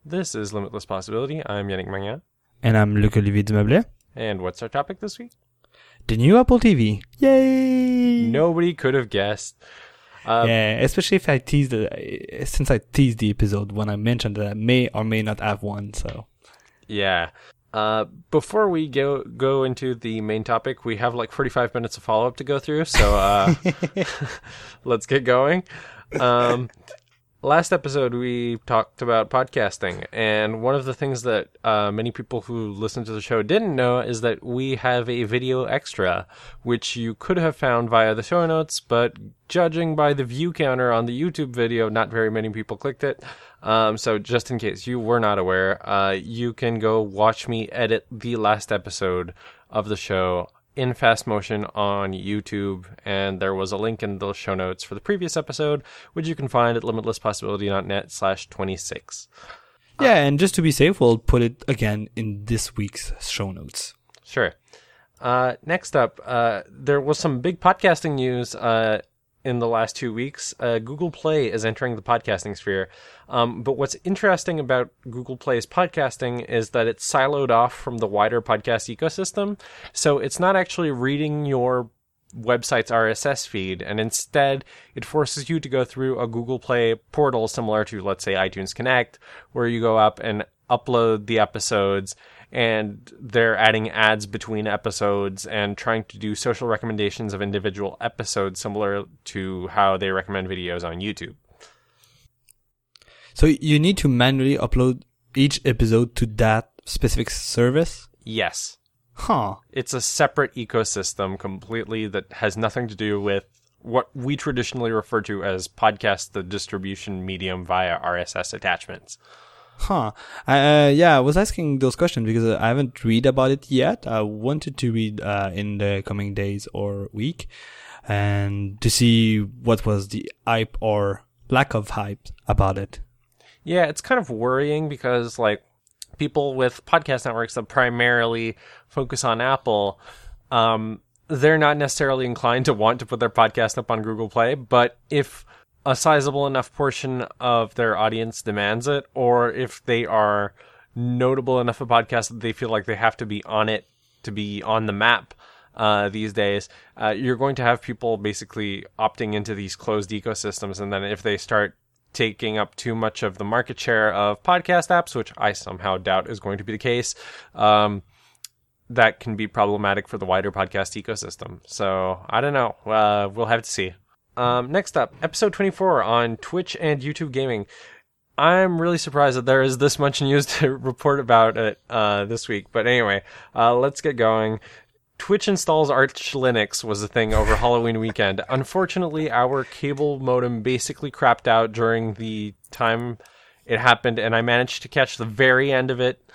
This is Limitless Possibility. I'm Yannick Magnan. And I'm Luc-Olivier Dumeuble. And what's our topic this week? The new Apple TV. Yay! Nobody could have guessed. Yeah, especially if I since I teased the episode when I mentioned that I may or may not have one, so. Yeah. Before we go into the main topic, we have like 45 minutes of follow-up to go through, so let's get going. Last episode, we talked about podcasting, and one of the things that many people who listen to the show didn't know is that we have a video extra, which you could have found via the show notes, but judging by the view counter on the YouTube video, not very many people clicked it. So just in case you were not aware, you can go watch me edit the last episode of the show in fast motion on YouTube, and there was a link in the show notes for the previous episode, which you can find at limitlesspossibility.net/26. Yeah, and just to be safe, we'll put it again in this week's show notes. Sure. Next up, there was some big podcasting news in the last 2 weeks. Google Play is entering the podcasting sphere. But what's interesting about Google Play's podcasting is that it's siloed off from the wider podcast ecosystem. So it's not actually reading your website's RSS feed, and instead it forces you to go through a Google Play portal similar to, let's say, iTunes Connect, where you go up and upload the episodes, and they're adding ads between episodes and trying to do social recommendations of individual episodes similar to how they recommend videos on YouTube. So you need to manually upload each episode to that specific service? Yes. Huh. It's a separate ecosystem completely that has nothing to do with what we traditionally refer to as podcast, the distribution medium via RSS attachments. Huh. Yeah, I was asking those questions because I haven't read about it yet. I wanted to read in the coming days or week and to see what was the hype or lack of hype about it. Yeah, it's kind of worrying because, like, people with podcast networks that primarily focus on Apple, they're not necessarily inclined to want to put their podcast up on Google Play, but if a sizable enough portion of their audience demands it, or if they are notable enough a podcast that they feel like they have to be on it to be on the map these days, you're going to have people basically opting into these closed ecosystems, and then if they start taking up too much of the market share of podcast apps, which I somehow doubt is going to be the case, that can be problematic for the wider podcast ecosystem. So, I don't know. We'll have to see. Next up, episode 24 on Twitch and YouTube gaming. I'm really surprised that there is this much news to report about it this week. But anyway, let's get going. Twitch installs Arch Linux was a thing over Halloween weekend. Unfortunately, our cable modem basically crapped out during the time it happened, and I managed to catch the very end of it.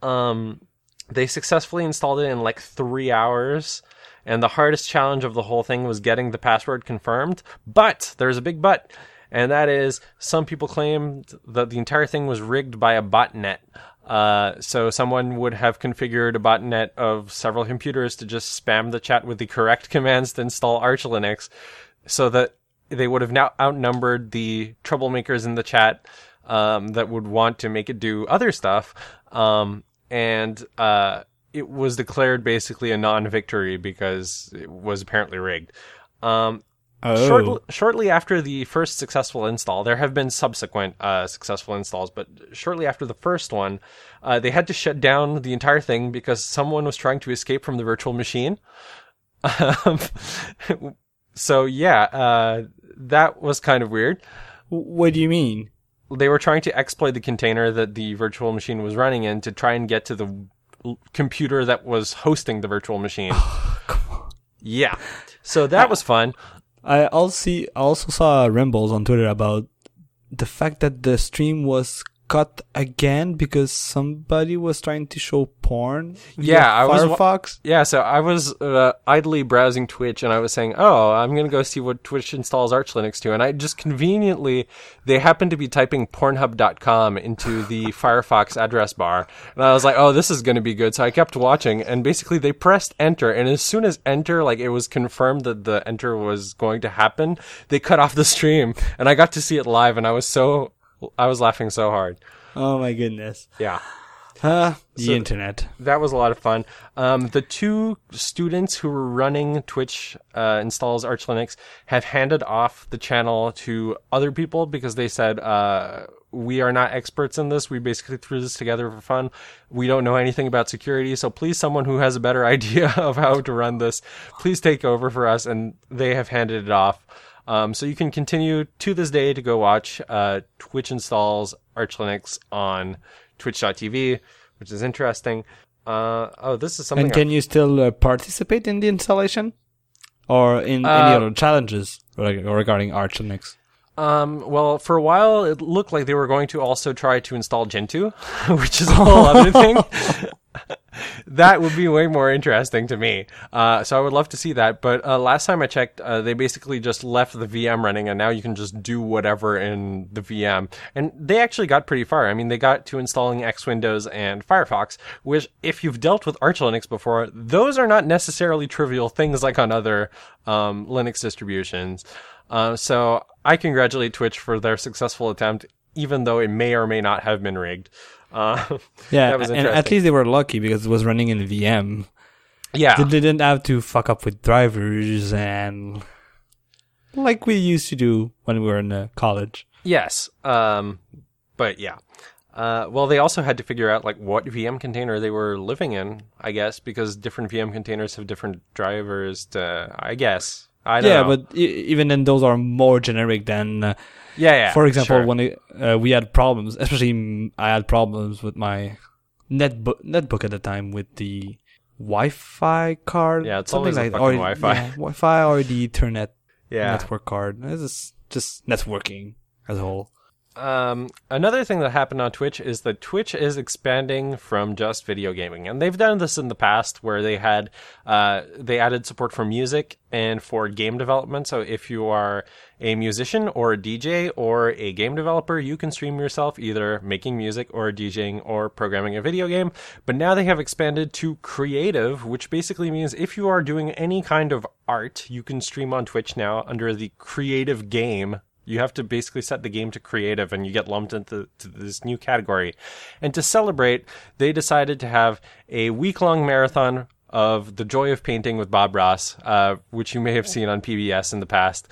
They successfully installed it in like 3 hours, and the hardest challenge of the whole thing was getting the password confirmed. But there's a big but, and that is some people claimed that the entire thing was rigged by a botnet. So someone would have configured a botnet of several computers to just spam the chat with the correct commands to install Arch Linux, so that they would have now outnumbered the troublemakers in the chat that would want to make it do other stuff. And it was declared basically a non-victory because it was apparently rigged. Shortly after the first successful install, there have been subsequent successful installs, but shortly after the first one, they had to shut down the entire thing because someone was trying to escape from the virtual machine. So yeah, that was kind of weird. What do you mean? They were trying to exploit the container that the virtual machine was running in to try and get to the computer that was hosting the virtual machine. Come on. Yeah. So that was fun. I also saw rambles on Twitter about the fact that the stream was cut again because somebody was trying to show porn via Firefox. So I was idly browsing Twitch and I was saying, oh, I'm going to go see what Twitch installs Arch Linux to. And I just conveniently, they happened to be typing pornhub.com into the Firefox address bar. And I was like, oh, this is going to be good. So I kept watching and basically they pressed enter. And as soon as enter, like it was confirmed that the enter was going to happen, they cut off the stream and I got to see it live and I was laughing so hard. Oh my goodness. Yeah. The So internet. That was a lot of fun. The two students who were running Twitch installs Arch Linux have handed off the channel to other people because they said, we are not experts in this. We basically threw this together for fun. We don't know anything about security. So please, someone who has a better idea of how to run this, please take over for us. And they have handed it off. So you can continue to this day to go watch Twitch installs Arch Linux on twitch.tv, which is interesting. This is something. And can you still participate in the installation? Or in any other challenges regarding Arch Linux? Well, for a while, it looked like they were going to also try to install Gentoo, which is a whole other thing. That would be way more interesting to me. So I would love to see that. But last time I checked, they basically just left the VM running, and now you can just do whatever in the VM. And they actually got pretty far. I mean, they got to installing X Windows and Firefox, which, if you've dealt with Arch Linux before, those are not necessarily trivial things like on other Linux distributions. So I congratulate Twitch for their successful attempt, even though it may or may not have been rigged. Yeah, that was and at least they were lucky because it was running in VM. Yeah. They didn't have to fuck up with drivers and like we used to do when we were in college. Yes. But yeah. Well, they also had to figure out like what VM container they were living in, I guess, because different VM containers have different drivers I guess. I don't know. But even then, those are more generic than. Yeah. For example, sure. when we had problems, especially I had problems with my netbook at the time with the Wi-Fi card. Yeah, it's something always like fucking Wi-Fi. Yeah, Wi-Fi or the Ethernet Yeah. network card. It's just networking as a whole. Another thing that happened on Twitch is that Twitch is expanding from just video gaming, and they've done this in the past where they had they added support for music and for game development. So if you are a musician or a DJ or a game developer, you can stream yourself either making music or DJing or programming a video game. But now they have expanded to creative, which basically means if you are doing any kind of art, you can stream on Twitch now under the creative game. You have to basically set the game to creative and you get lumped into this new category. And to celebrate, they decided to have a week-long marathon of The Joy of Painting with Bob Ross, which you may have seen on PBS in the past.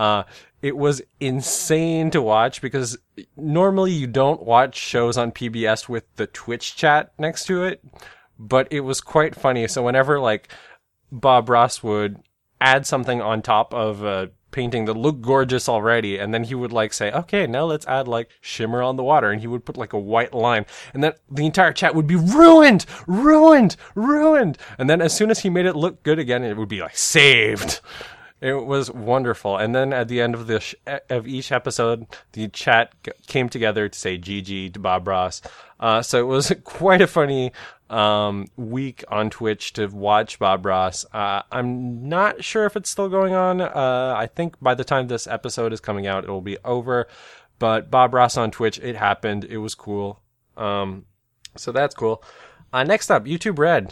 It was insane to watch because normally you don't watch shows on PBS with the Twitch chat next to it, but it was quite funny. So whenever like Bob Ross would add something on top of a painting that looked gorgeous already, and then he would like say, okay, now let's add like shimmer on the water, and he would put like a white line, and then the entire chat would be ruined, and then as soon as he made it look good again, it would be like saved. It was wonderful. And then at the end of of each episode, the chat came together to say GG to Bob Ross. So it was quite a funny week on Twitch to watch Bob Ross. I'm not sure if it's still going on. I think by the time this episode is coming out, it will be over. But Bob Ross on Twitch, it happened. It was cool. So that's cool. Next up, YouTube Red.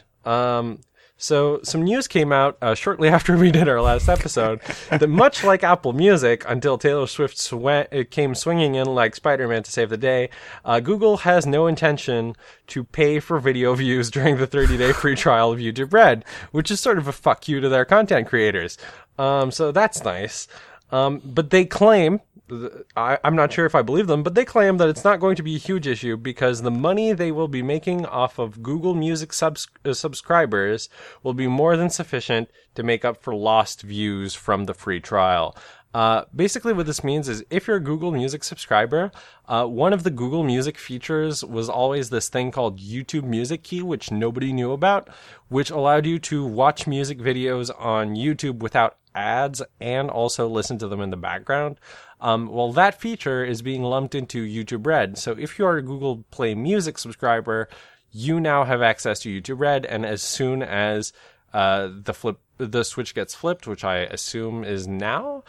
So some news came out shortly after we did our last episode that much like Apple Music, until Taylor Swift came swinging in like Spider-Man to save the day, Google has no intention to pay for video views during the 30-day free trial of YouTube Red, which is sort of a fuck you to their content creators. So that's nice. But they claim, I'm not sure if I believe them, but they claim that it's not going to be a huge issue because the money they will be making off of Google Music subscribers will be more than sufficient to make up for lost views from the free trial. Basically what this means is if you're a Google Music subscriber, one of the Google Music features was always this thing called YouTube Music Key, which nobody knew about, which allowed you to watch music videos on YouTube without ads and also listen to them in the background. Well, that feature is being lumped into YouTube Red. So if you are a Google Play Music subscriber, you now have access to YouTube Red, and as soon as the switch gets flipped, which I assume is now,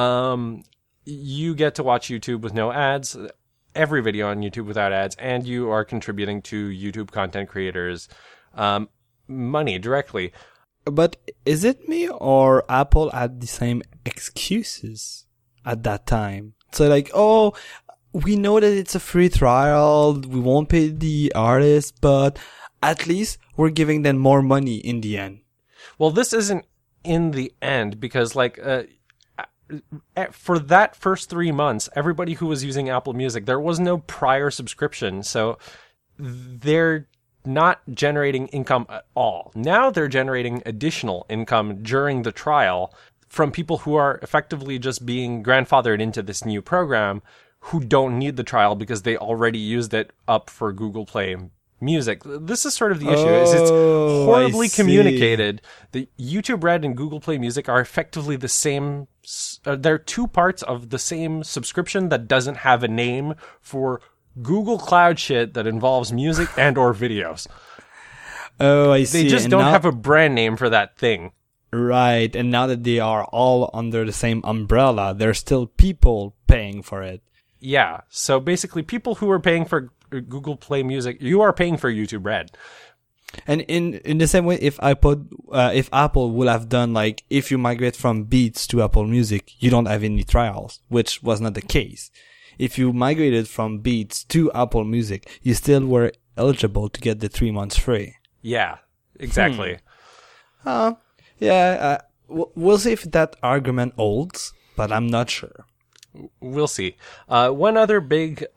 you get to watch YouTube with no ads, every video on YouTube without ads, and you are contributing to YouTube content creators money directly. But is it me or Apple had the same excuses at that time? So like, oh, we know that it's a free trial. We won't pay the artist, but at least we're giving them more money in the end. Well, this isn't in the end because, for that first 3 months, everybody who was using Apple Music, there was no prior subscription, so they're not generating income at all. Now they're generating additional income during the trial from people who are effectively just being grandfathered into this new program who don't need the trial because they already used it up for Google Play Music. This is sort of the issue. Is it's horribly communicated. The YouTube Red and Google Play Music are effectively the same. They're two parts of the same subscription that doesn't have a name for Google Cloud shit that involves music and or videos. Oh, I see. They just don't have a brand name for that thing. Right. And now that they are all under the same umbrella, there's still people paying for it. Yeah. So basically, people who are paying for Google Play Music, you are paying for YouTube Red. And in the same way, if Apple would have done like, if you migrate from Beats to Apple Music, you don't have any trials, which was not the case. If you migrated from Beats to Apple Music, you still were eligible to get the 3 months free. Yeah, exactly. We'll see if that argument holds, but I'm not sure. We'll see. One other big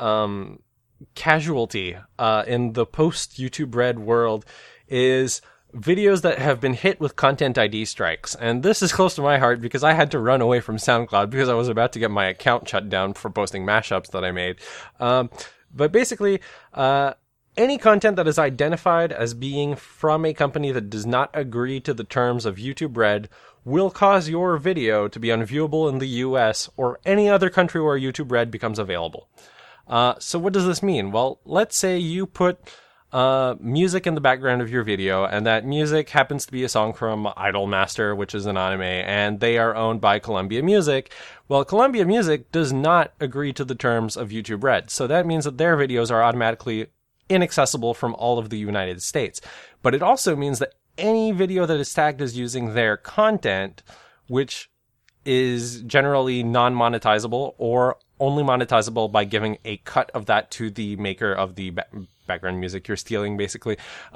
casualty in the post-YouTube Red world is videos that have been hit with Content ID strikes. And this is close to my heart because I had to run away from SoundCloud because I was about to get my account shut down for posting mashups that I made. But basically, any content that is identified as being from a company that does not agree to the terms of YouTube Red will cause your video to be unviewable in the US or any other country where YouTube Red becomes available. So what does this mean? Well, let's say you put music in the background of your video, and that music happens to be a song from Idolmaster, which is an anime, and they are owned by Columbia Music. Well, Columbia Music does not agree to the terms of YouTube Red, so that means that their videos are automatically inaccessible from all of the United States. But it also means that any video that is tagged as using their content, which is generally non-monetizable or only monetizable by giving a cut of that to the maker of the background music you're stealing, basically.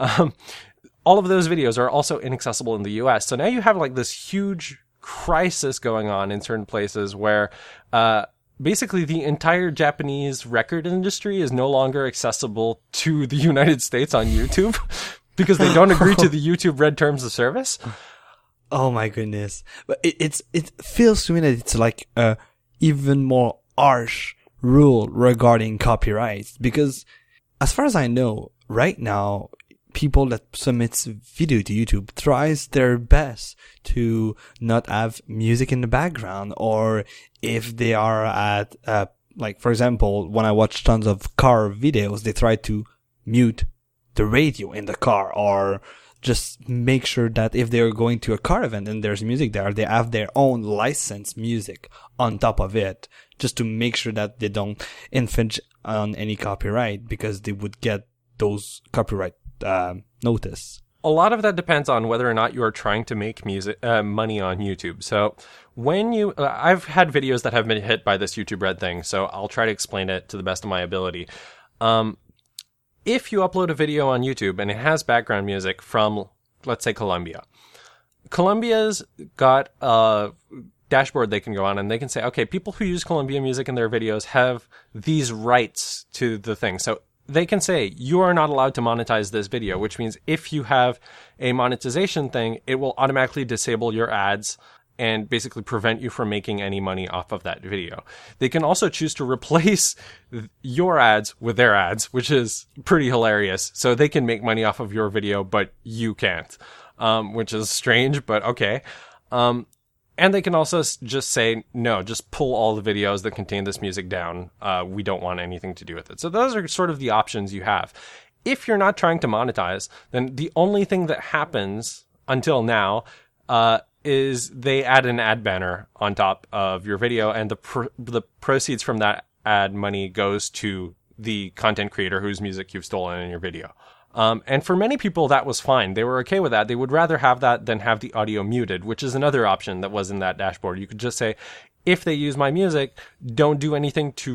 All of those videos are also inaccessible in the US. So now you have like this huge crisis going on in certain places where basically the entire Japanese record industry is no longer accessible to the United States on YouTube because they don't agree to the YouTube Red terms of service. Oh my goodness. But it feels to me that it's like a even more harsh rule regarding copyrights, because as far as I know, right now, people that submits video to YouTube tries their best to not have music in the background, or if they are at, like, for example, when I watch tons of car videos, they try to mute the radio in the car, or just make sure that if they're going to a car event and there's music there, they have their own licensed music on top of it, just to make sure that they don't infringe on any copyright, because they would get those copyright notice. A lot of that depends on whether or not you are trying to make music money on YouTube. So when you, I've had videos that have been hit by this YouTube Red thing, so I'll try to explain it to the best of my ability. If you upload a video on YouTube and it has background music from, let's say, Columbia, Columbia's got a dashboard they can go on and they can say, okay, people who use Columbia music in their videos have these rights to the thing. So they can say, you are not allowed to monetize this video, which means if you have a monetization thing, it will automatically disable your ads and basically prevent you from making any money off of that video. They can also choose to replace your ads with their ads, which is pretty hilarious. So they can make money off of your video, but you can't, which is strange, but okay. And they can also just say, no, just pull all the videos that contain this music down. We don't want anything to do with it. So those are sort of the options you have. If you're not trying to monetize, then the only thing that happens until now is they add an ad banner on top of your video, and the proceeds from that ad money goes to the content creator whose music you've stolen in your video. And for many people, that was fine. They were okay with that. They would rather have that than have the audio muted, which is another option that was in that dashboard. You could just say, if they use my music, don't do anything to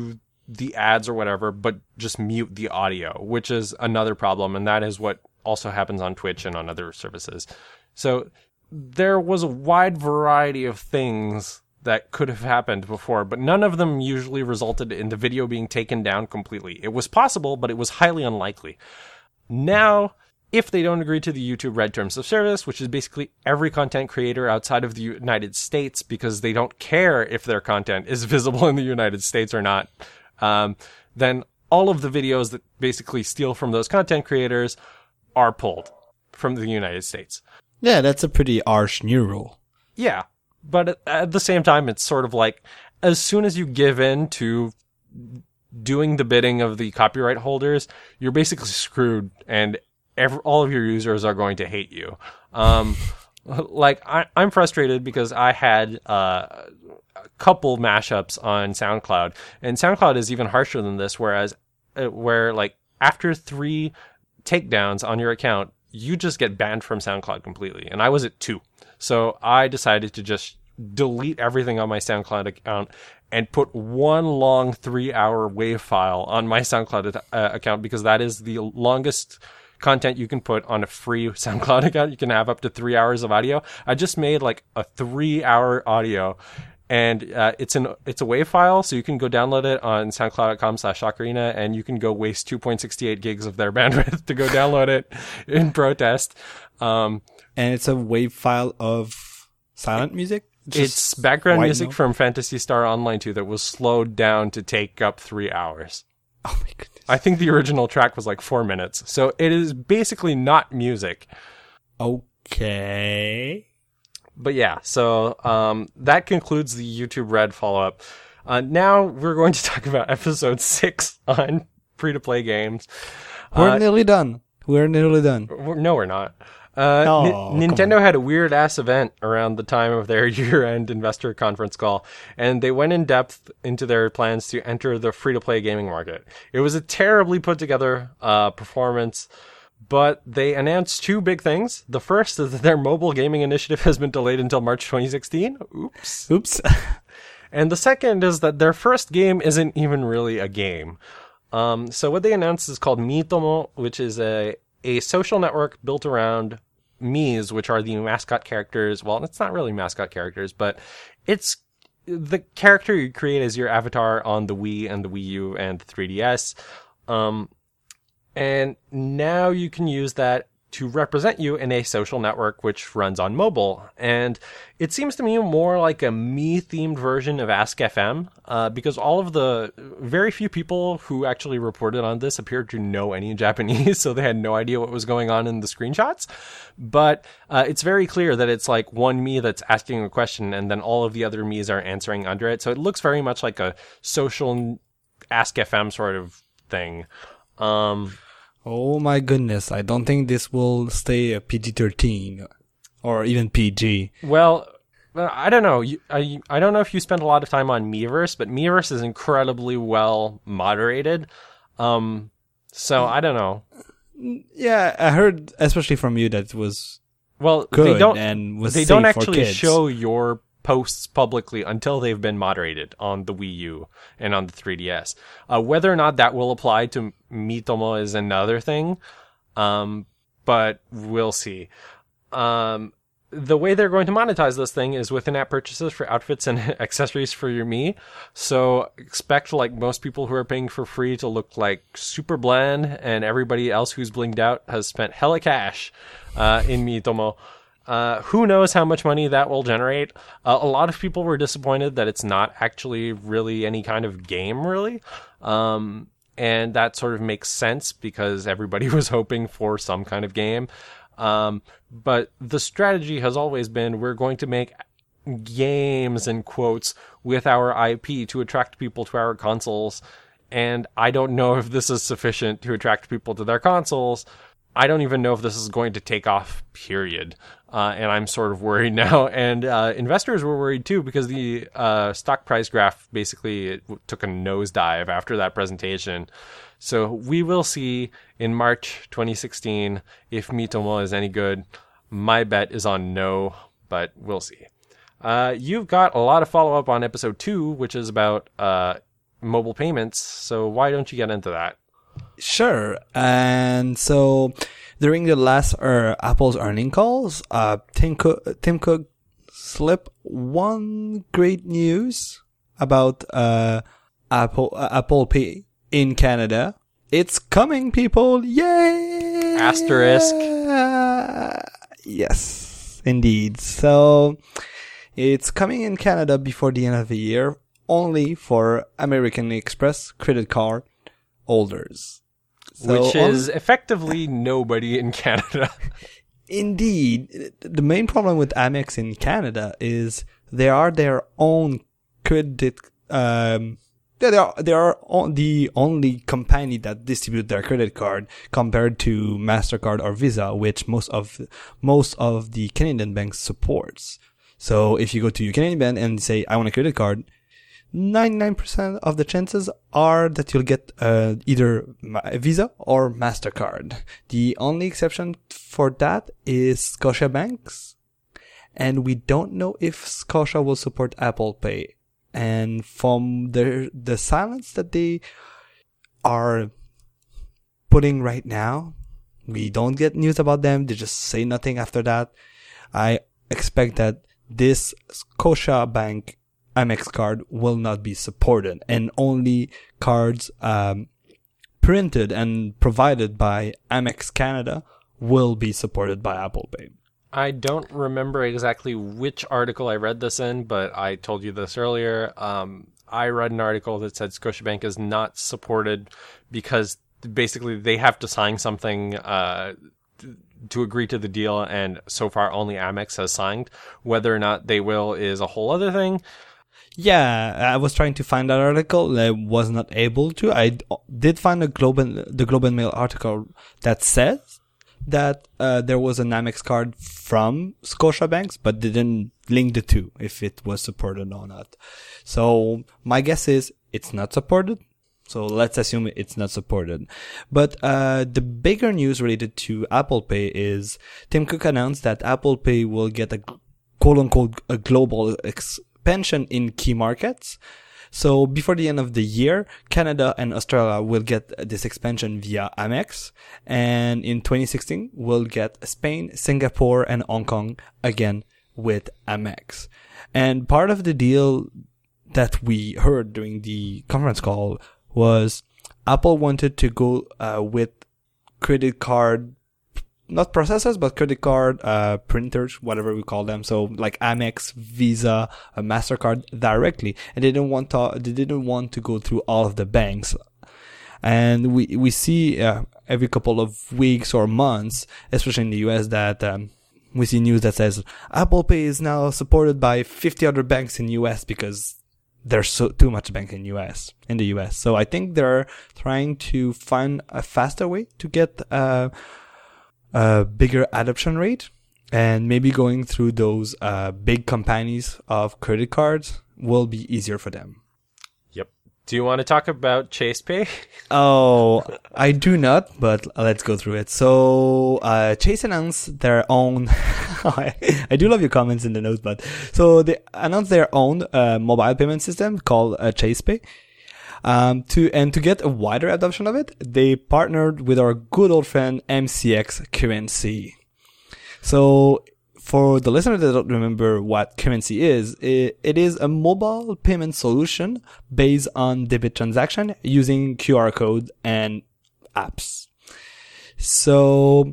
the ads or whatever, but just mute the audio, which is another problem. And that is what also happens on Twitch and on other services. So there was a wide variety of things that could have happened before, but none of them usually resulted in the video being taken down completely. It was possible, but it was highly unlikely. Now, if they don't agree to the YouTube Red Terms of Service, which is basically every content creator outside of the United States, because they don't care if their content is visible in the United States or not, then all of the videos that basically steal from those content creators are pulled from the United States. Yeah, that's a pretty harsh new rule. Yeah, but at the same time, it's sort of like, as soon as you give in to doing the bidding of the copyright holders, you're basically screwed, and all of your users are going to hate you. Like, I'm frustrated because I had a couple mashups on SoundCloud, and SoundCloud is even harsher than this, where like after 3 takedowns on your account, you just get banned from SoundCloud completely. And I was at 2. So I decided to just delete everything on my SoundCloud account and put one long 3-hour WAV file on my SoundCloud account, because that is the longest content you can put on a free SoundCloud account. You can have up to 3 hours of audio. I just made like a 3-hour audio, and it's a WAV file, so you can go download it on soundcloud.com/Ocarina, and you can go waste 2.68 gigs of their bandwidth to go download it in protest. And it's a WAV file of silent music? It's background music from Phantasy Star Online 2 that was slowed down to take up 3 hours. Oh my goodness. I think the original track was like 4 minutes. So it is basically not music. Okay. But yeah, so that concludes the YouTube Red follow-up. Now we're going to talk about episode 6 on free-to-play games. We're nearly done. No, we're not. Nintendo had a weird-ass event around the time of their year-end investor conference call, and they went in depth into their plans to enter the free-to-play gaming market. It was a terribly put-together performance, but they announced 2 big things. The first is that their mobile gaming initiative has been delayed until March 2016. Oops. And the second is that their first game isn't even really a game. So what they announced is called Miitomo, which is a social network built around Miis, which are the mascot characters. Well, it's not really mascot characters, but it's the character you create as your avatar on the Wii and the Wii U and the 3DS. And now you can use that to represent you in a social network which runs on mobile. And it seems to me more like a me-themed version of Ask FM, because all of the very few people who actually reported on this appeared to know any Japanese, so they had no idea what was going on in the screenshots. But it's very clear that it's like one me that's asking a question, and then all of the other me's are answering under it. So it looks very much like a social Ask FM sort of thing. Oh my goodness, I don't think this will stay a PG-13 or even PG. Well, I don't know. I don't know if you spent a lot of time on Miiverse, but Miiverse is incredibly well moderated. So I don't know. Yeah, I heard, especially from you, that it was good they don't actually show your posts publicly until they've been moderated on the Wii U and on the 3DS. Whether or not that will apply to Miitomo is another thing, but we'll see. The way they're going to monetize this thing is with in-app purchases for outfits and accessories for your Mii. So expect, like most people who are paying for free, to look like super bland, and everybody else who's blinged out has spent hella cash in Miitomo. Who knows how much money that will generate? A lot of people were disappointed that it's not actually really any kind of game, really. And that sort of makes sense because everybody was hoping for some kind of game. But the strategy has always been, we're going to make games, in quotes, with our IP to attract people to our consoles. And I don't know if this is sufficient to attract people to their consoles. I don't even know if this is going to take off, period. And I'm sort of worried now. And investors were worried too, because the stock price graph basically took a nosedive after that presentation. So we will see in March 2016 if Miitomo is any good. My bet is on no, but we'll see. You've got a lot of follow-up on episode 2, which is about mobile payments. So why don't you get into that? Sure. And so during the last Apple's earning calls, Tim Cook slipped one great news about Apple Pay in Canada. It's coming, people! Yay! Asterisk. Yes, indeed. So it's coming in Canada before the end of the year, only for American Express credit card holders. So which is effectively nobody in Canada. Indeed. The main problem with Amex in Canada is they are their own credit, they are the only company that distribute their credit card compared to MasterCard or Visa, which most of the Canadian banks supports. So if you go to your Canadian bank and say, I want a credit card, 99% of the chances are that you'll get either Visa or MasterCard. The only exception for that is Scotiabank's, and we don't know if Scotia will support Apple Pay. And from the silence that they are putting right now, we don't get news about them. They just say nothing after that. I expect that this Scotiabank Amex card will not be supported, and only cards printed and provided by Amex Canada will be supported by Apple Pay. I don't remember exactly which article I read this in, but I told you this earlier. I read an article that said Scotiabank is not supported because basically they have to sign something to agree to the deal, and so far only Amex has signed. Whether or not they will is a whole other thing. Yeah, I was trying to find that article. I was not able to. I did find the Globe and Mail article that says that there was an Amex card from Scotiabank, but they didn't link the two, if it was supported or not. So my guess is it's not supported. So let's assume it's not supported. But the bigger news related to Apple Pay is Tim Cook announced that Apple Pay will get a quote-unquote a global expansion in key markets. So before the end of the year, Canada and Australia will get this expansion via Amex. And in 2016, we'll get Spain, Singapore, and Hong Kong again with Amex. And part of the deal that we heard during the conference call was Apple wanted to go with credit card, not processors, but credit card printers, whatever we call them. So like Amex, Visa, MasterCard directly, and they didn't want to go through all of the banks. And we see every couple of weeks or months, especially in the US, that we see news that says Apple Pay is now supported by 50 other banks in US because there's too much bank in the US. So I think they're trying to find a faster way to get a bigger adoption rate, and maybe going through those big companies of credit cards will be easier for them. Yep. Do you want to talk about Chase Pay? Oh, I do not, but let's go through it. So Chase announced their own I do love your comments in the notes, but so they announced their own mobile payment system called Chase Pay. To get a wider adoption of it, they partnered with our good old friend MCX Currency. So for the listeners that don't remember what Currency is, it is a mobile payment solution based on debit transaction using QR code and apps. So,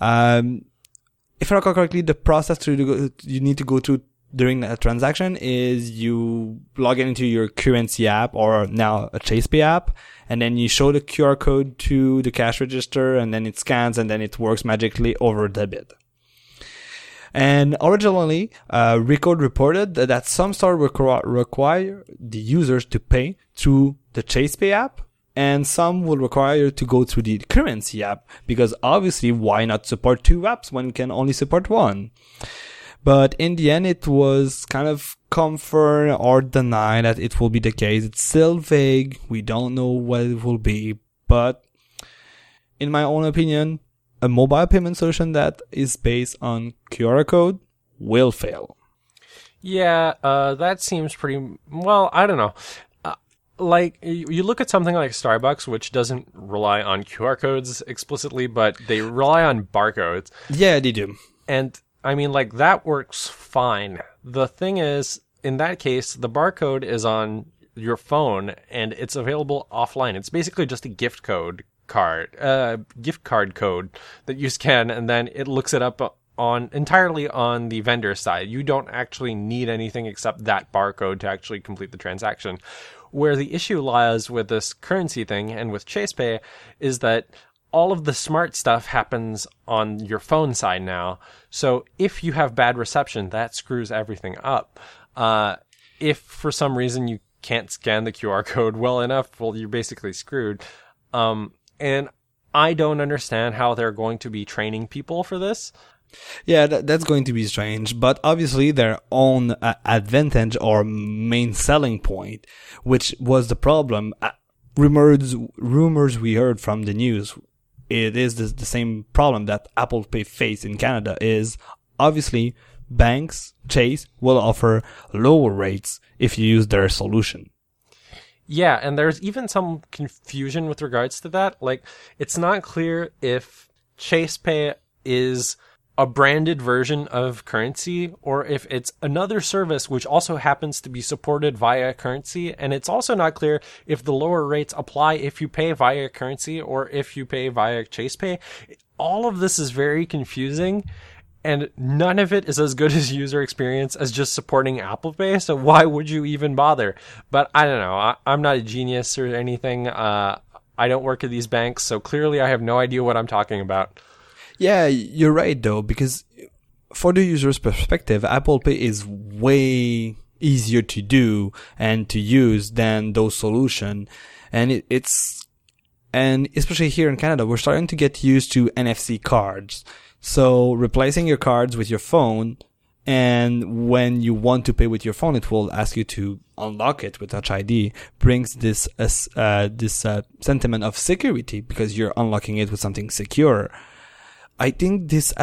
if I recall correctly, the process you need to go through during a transaction is you log into your Currency app, or now a Chase Pay app, and then you show the QR code to the cash register, and then it scans, and then it works magically over debit. And originally, Recode reported that some stores require the users to pay through the Chase Pay app, and some will require to go through the Currency app, because obviously, why not support two apps when you can only support one? But in the end, it was kind of confirmed or denied that it will be the case. It's still vague. We don't know what it will be. But in my own opinion, a mobile payment solution that is based on QR code will fail. Yeah, that seems pretty... Well, I don't know. like you look at something like Starbucks, which doesn't rely on QR codes explicitly, but they rely on barcodes. Yeah, they do. And I mean, like, that works fine. The thing is, in that case, the barcode is on your phone and it's available offline. It's basically just a gift card code that you scan, and then it looks it up entirely on the vendor side. You don't actually need anything except that barcode to actually complete the transaction. Where the issue lies with this currency thing and with Chase Pay is that all of the smart stuff happens on your phone side now. So if you have bad reception, that screws everything up. If for some reason you can't scan the QR code well enough, well, you're basically screwed. And I don't understand how they're going to be training people for this. Yeah, that's going to be strange, but obviously their own advantage or main selling point, which was the problem. Rumors we heard from the news, it is the same problem that Apple Pay faced in Canada, is obviously banks, Chase, will offer lower rates if you use their solution. Yeah, and there's even some confusion with regards to that. Like, it's not clear if Chase Pay is a branded version of currency or if it's another service which also happens to be supported via currency. And it's also not clear if the lower rates apply if you pay via currency or if you pay via Chase Pay. All of this is very confusing, and none of it is as good as user experience as just supporting Apple Pay. So why would you even bother? But I don't know. I'm not a genius or anything. I don't work at these banks, so clearly I have no idea what I'm talking about. Yeah, you're right though, because for the user's perspective, Apple Pay is way easier to do and to use than those solutions. And and especially here in Canada, we're starting to get used to NFC cards. So replacing your cards with your phone, and when you want to pay with your phone, it will ask you to unlock it with Touch ID, brings this sentiment of security because you're unlocking it with something secure. I think this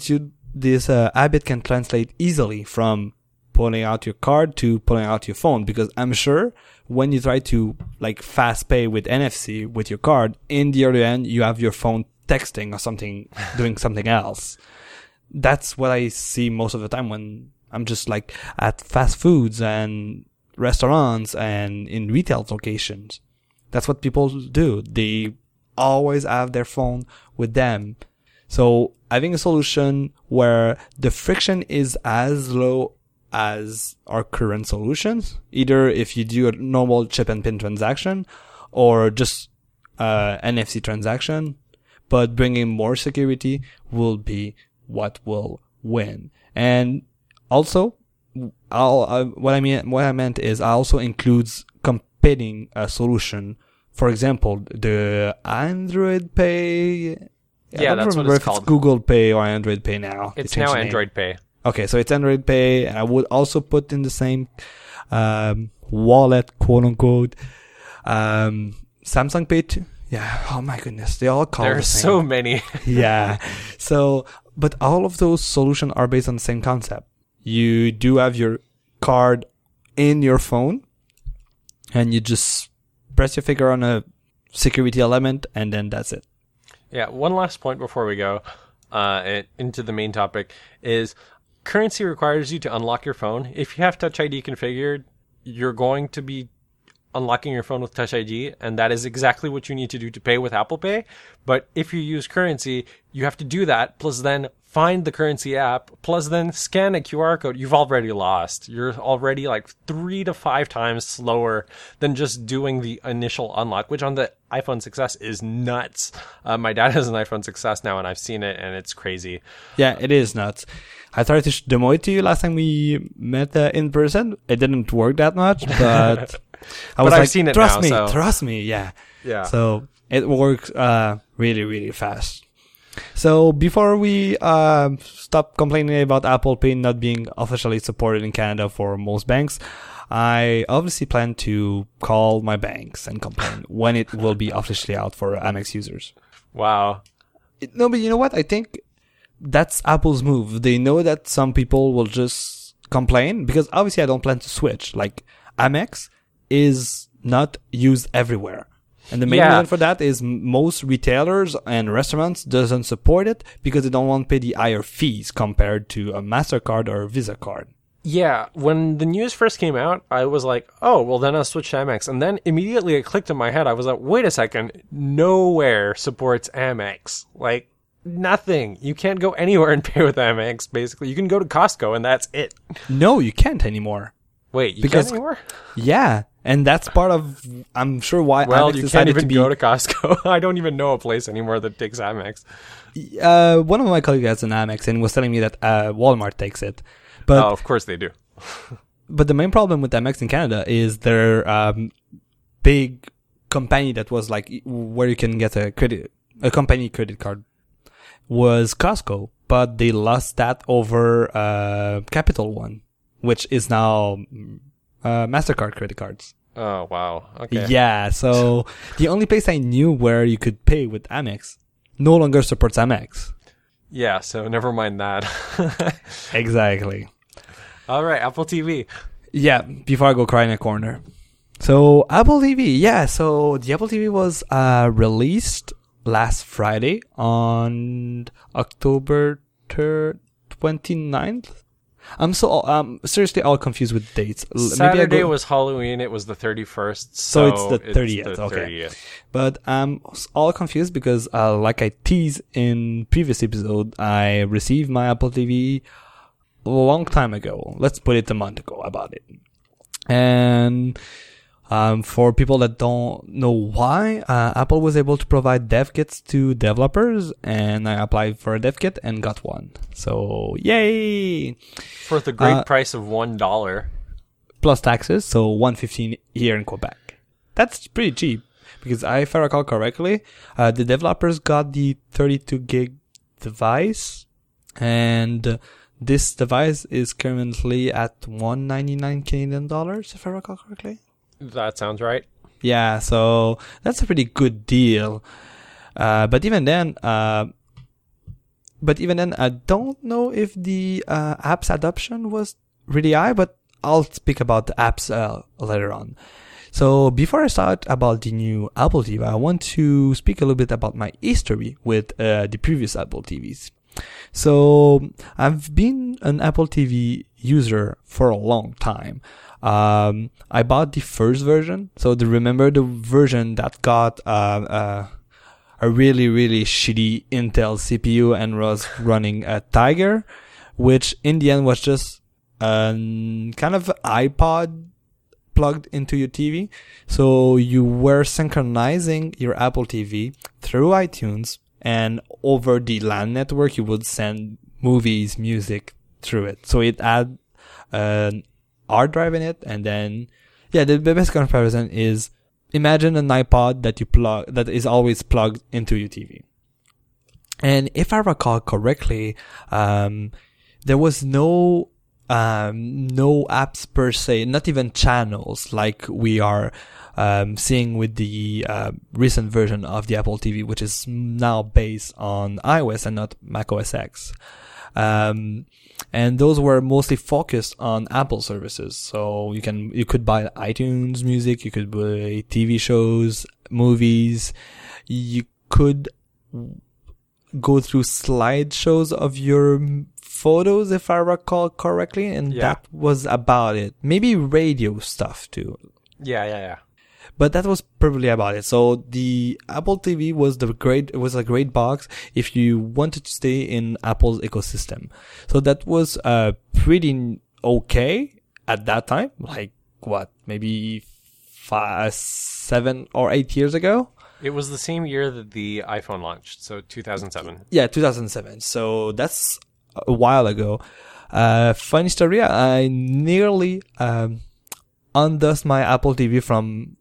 habit can translate easily from pulling out your card to pulling out your phone, because I'm sure when you try to like fast pay with NFC with your card, in the other end you have your phone texting or something, doing something else. That's what I see most of the time when I'm just like at fast foods and restaurants and in retail locations. That's what people do. They always have their phone with them. So having a solution where the friction is as low as our current solutions, either if you do a normal chip and pin transaction or just NFC transaction, but bringing more security will be what will win. And also, what I meant is I also includes competing a solution. For example, the Android Pay. Yeah, that's what it's called. It's Google Pay or Android Pay now. It's now Android Pay. Okay, so it's Android Pay, and I would also put in the same wallet, quote unquote, Samsung Pay too. Yeah. Oh my goodness, they all call. There's so many. Yeah. So, but all of those solutions are based on the same concept. You do have your card in your phone, and you just press your finger on a security element, and then that's it. Yeah, one last point before we go into the main topic is currency requires you to unlock your phone. If you have Touch ID configured, you're going to be unlocking your phone with Touch ID, and that is exactly what you need to do to pay with Apple Pay. But if you use currency, you have to do that, plus then find the currency app, plus then scan a QR code. You've already lost. You're already like 3 to 5 times slower than just doing the initial unlock, which on the iPhone 6s is nuts. My dad has an iPhone 6s now, and I've seen it, and it's crazy. Yeah, it is nuts. I tried to demo it to you last time we met in person. It didn't work that much, but I've seen it trust now. Trust me. Yeah. Yeah. So it works really, really fast. So before we stop complaining about Apple Pay not being officially supported in Canada for most banks, I obviously plan to call my banks and complain when it will be officially out for Amex users. Wow. No, but you know what? I think that's Apple's move. They know that some people will just complain, because obviously I don't plan to switch. Like, Amex is not used everywhere. And the main reason for that is most retailers and restaurants doesn't support it because they don't want to pay the higher fees compared to a MasterCard or a Visa card. Yeah, when the news first came out, I was like, oh, well, then I'll switch to Amex. And then immediately it clicked in my head. I was like, wait a second. Nowhere supports Amex. Like, nothing. You can't go anywhere and pay with Amex, basically. You can go to Costco and that's it. No, you can't anymore. Wait, you can't anymore? Yeah, and that's part of, I'm sure, why Amex you decided can't even to go to Costco. I don't even know a place anymore that takes Amex. One of my colleagues has an Amex and was telling me that Walmart takes it. But, of course they do. But the main problem with Amex in Canada is their big company that was like where you can get a company credit card was Costco, but they lost that over Capital One, which is now MasterCard credit cards. Oh, wow. Okay. Yeah, so the only place I knew where you could pay with Amex no longer supports Amex. Yeah, so never mind that. Exactly. All right, Apple TV. Yeah, before I go cry in a corner. So, Apple TV. Yeah, so the Apple TV was released last Friday on October 29th. I'm seriously all confused with dates. Saturday was Halloween. It was the 31st. So it's the 30th. Okay. 30th. But I'm all confused because, like I teased in previous episode, I received my Apple TV a long time ago. Let's put it a month ago about it. And for people that don't know why, Apple was able to provide dev kits to developers, and I applied for a dev kit and got one. So, yay! For the great price of $1. Plus taxes, so $1.15 here in Quebec. That's pretty cheap, because if I recall correctly, the developers got the 32 gig device, and this device is currently at $199 Canadian, if I recall correctly. That sounds right. Yeah, so that's a pretty good deal. But even then, I don't know if the apps adoption was really high, but I'll speak about the apps later on. So before I start about the new Apple TV, I want to speak a little bit about my history with the previous Apple TVs. So I've been an Apple TV user for a long time. I bought the first version. So remember the version that got a really, really shitty Intel CPU and was running a Tiger, which in the end was just kind of iPod plugged into your TV. So you were synchronizing your Apple TV through iTunes, and over the LAN network, you would send movies, music through it. So it had an hard drive in it, and then, yeah, the best comparison is imagine an iPod that is always plugged into your TV. And if I recall correctly, there was no apps per se, not even channels like we are seeing with the recent version of the Apple TV, which is now based on iOS and not Mac OS X. And those were mostly focused on Apple services. So you could buy iTunes music, you could buy TV shows, movies, you could go through slideshows of your photos, if I recall correctly, and that was about it. Maybe radio stuff too. Yeah. But that was probably about it. So the Apple TV was a great box if you wanted to stay in Apple's ecosystem. So that was pretty okay at that time. Like maybe 7 or 8 years ago? It was the same year that the iPhone launched, so 2007. Yeah, 2007. So that's a while ago. Funny story, I nearly undust my Apple TV from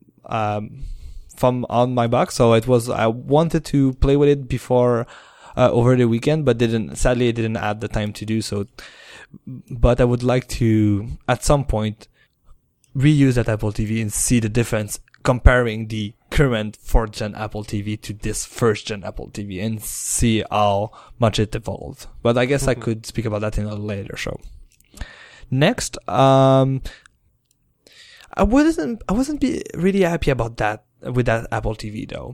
on my box. So I wanted to play with it before over the weekend, but sadly I didn't have the time to do so. But I would like to at some point reuse that Apple TV and see the difference comparing the current 4th gen Apple TV to this 1st gen Apple TV and see how much it evolved. But I guess I could speak about that in a later show. Next, I wasn't really happy about that with that Apple TV though.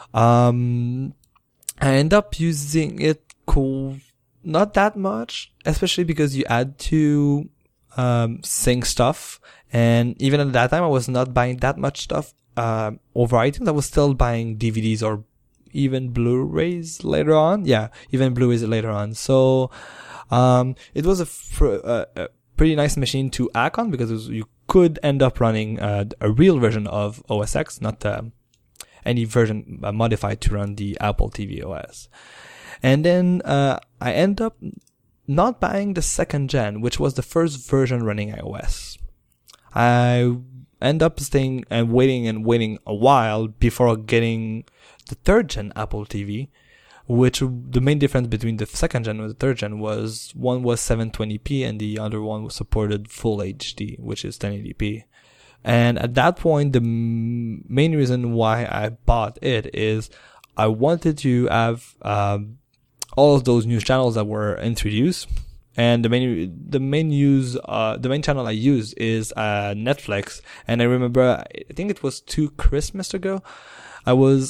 I end up using it not that much, especially because you had to sync stuff, and even at that time I was not buying that much stuff over iTunes. I was still buying DVDs or even Blu-rays later on. Yeah, even Blu-rays later on. So it was a pretty nice machine to hack on, because you could end up running a real version of OS X, not any version modified to run the Apple TV OS. And then I end up not buying the second gen, which was the first version running iOS. I end up staying and waiting a while before getting the third gen Apple TV, which the main difference between the second gen and the third gen was one was 720p and the other one was supported full HD, which is 1080p. And at that point, the main reason why I bought it is I wanted to have all of those news channels that were introduced. And the main channel I use is Netflix. And I remember, I think it was 2 Christmas ago, I was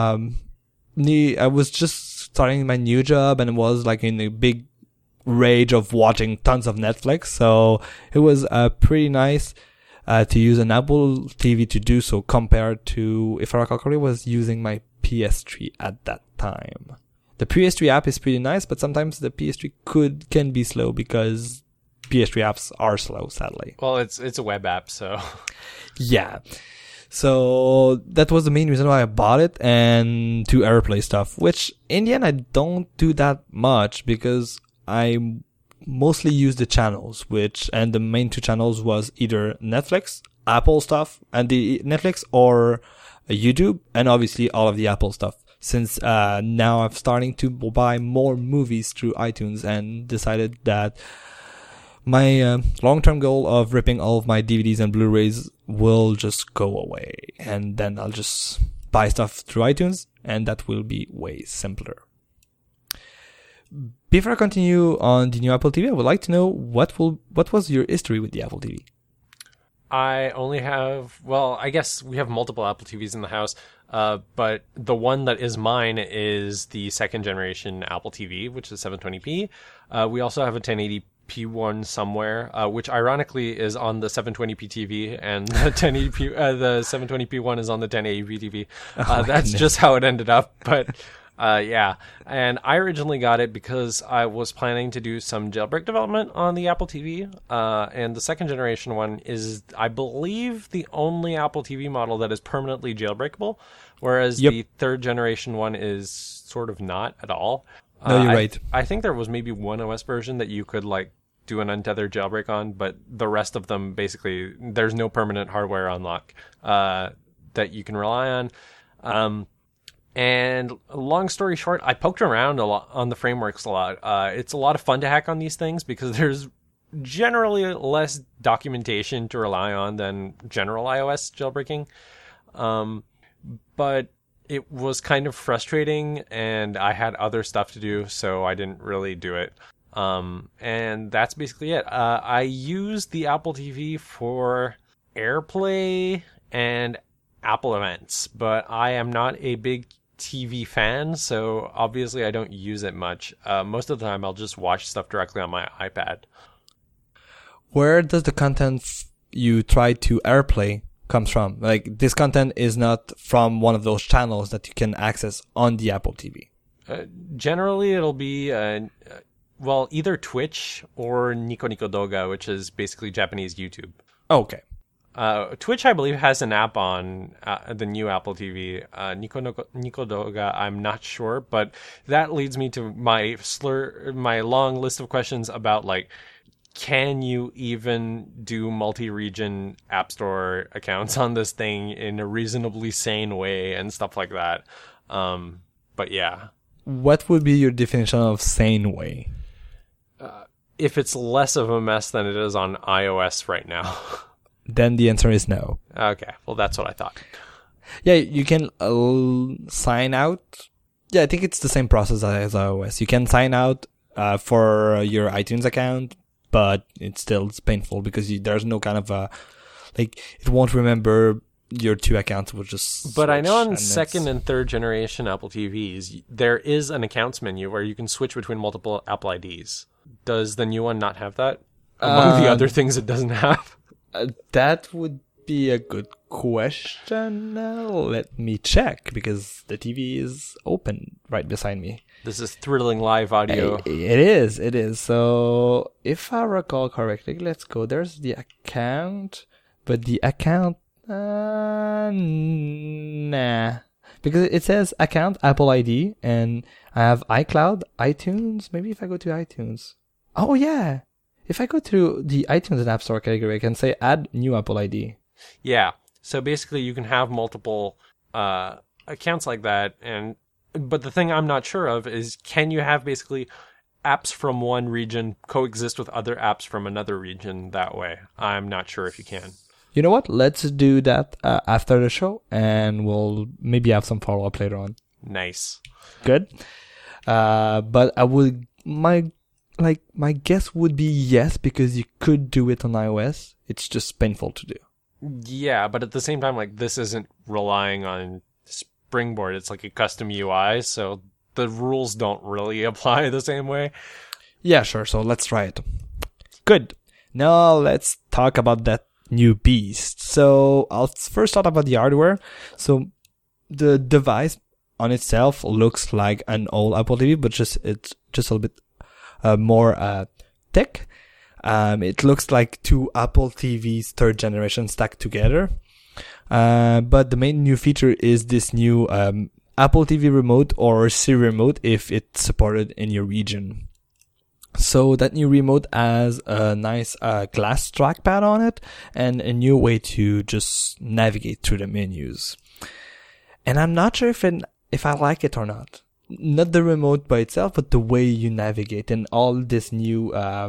just starting my new job and was like in a big rage of watching tons of Netflix. So it was pretty nice to use an Apple TV to do so, compared to, if I recall correctly, was using my PS3 at that time. The PS3 app is pretty nice, but sometimes the PS3 can be slow, because PS3 apps are slow, sadly. Well, it's a web app, so yeah. So that was the main reason why I bought it, and to AirPlay stuff, which in the end I don't do that much, because I mostly use the channels, and the main 2 channels was either Netflix, Apple stuff, and the Netflix, or YouTube, and obviously all of the Apple stuff. Since now I'm starting to buy more movies through iTunes, and decided that my long-term goal of ripping all of my DVDs and Blu-rays will just go away, and then I'll just buy stuff through iTunes, and that will be way simpler. Before I continue on the new Apple TV, I would like to know what was your history with the Apple TV? I only have, well, I guess we have multiple Apple TVs in the house, but the one that is mine is the second generation Apple TV, which is 720p. We also have a 1080p one somewhere, which ironically is on the 720p TV, and the the 720p one is on the 1080p TV. That's just how it ended up, but yeah. And I originally got it because I was planning to do some jailbreak development on the Apple TV. And the second generation one is, I believe, the only Apple TV model that is permanently jailbreakable, whereas the third generation one is sort of not at all. No, you're right. I think there was maybe one OS version that you could like do an untethered jailbreak on, but the rest of them, basically, there's no permanent hardware unlock that you can rely on. And long story short, I poked around a lot on the frameworks a lot. It's a lot of fun to hack on these things because there's generally less documentation to rely on than general iOS jailbreaking. But it was kind of frustrating, and I had other stuff to do, so I didn't really do it. And that's basically it. I use the Apple TV for AirPlay and Apple events, but I am not a big TV fan, so obviously I don't use it much. Most of the time I'll just watch stuff directly on my iPad. Where does the content you try to AirPlay comes from? Like, this content is not from one of those channels that you can access on the Apple TV. Generally it'll be well, either Twitch or Nico Nico Doga, which is basically Japanese YouTube. Okay. Twitch, I believe, has an app on the new Apple TV. Nico Doga, I'm not sure, but that leads me to my long list of questions about, like, can you even do multi-region App Store accounts on this thing in a reasonably sane way and stuff like that. But yeah. What would be your definition of sane way? If it's less of a mess than it is on iOS right now. Then the answer is no. Okay, well, that's what I thought. Yeah, you can sign out. Yeah, I think it's the same process as iOS. You can sign out for your iTunes account, but it's still painful because there's no kind of like it won't remember your two accounts will just But I know switch, on and second and third generation Apple TVs, there is an accounts menu where you can switch between multiple Apple IDs. Does the new one not have that? Among the other things it doesn't have? that would be a good question. Let me check, because the TV is open right beside me. This is thrilling live audio. It is. So, if I recall correctly, let's go. There's the account, but the account, nah. Because it says account, Apple ID, and I have iCloud, iTunes. Maybe if I go to iTunes. Oh, yeah. If I go to the iTunes and App Store category, I can say add new Apple ID. Yeah. So basically you can have multiple accounts like that, but the thing I'm not sure of is, can you have basically apps from one region coexist with other apps from another region that way? I'm not sure if you can. You know what? Let's do that after the show, and we'll maybe have some follow-up later on. Nice. Good. But I would, my guess would be yes, because you could do it on iOS. It's just painful to do. Yeah, but at the same time, like, this isn't relying on Springboard. It's like a custom UI, so the rules don't really apply the same way. Yeah, sure. So let's try it. Good. Now let's talk about that new beast. So I'll first talk about the hardware. So the device on itself looks like an old Apple TV, but it's just a little bit more thick. It looks like two Apple TVs third generation stacked together. But the main new feature is this new Apple TV remote or Siri remote if it's supported in your region. So that new remote has a nice glass trackpad on it and a new way to just navigate through the menus. And I'm not sure if I like it or not. Not the remote by itself, but the way you navigate and all this new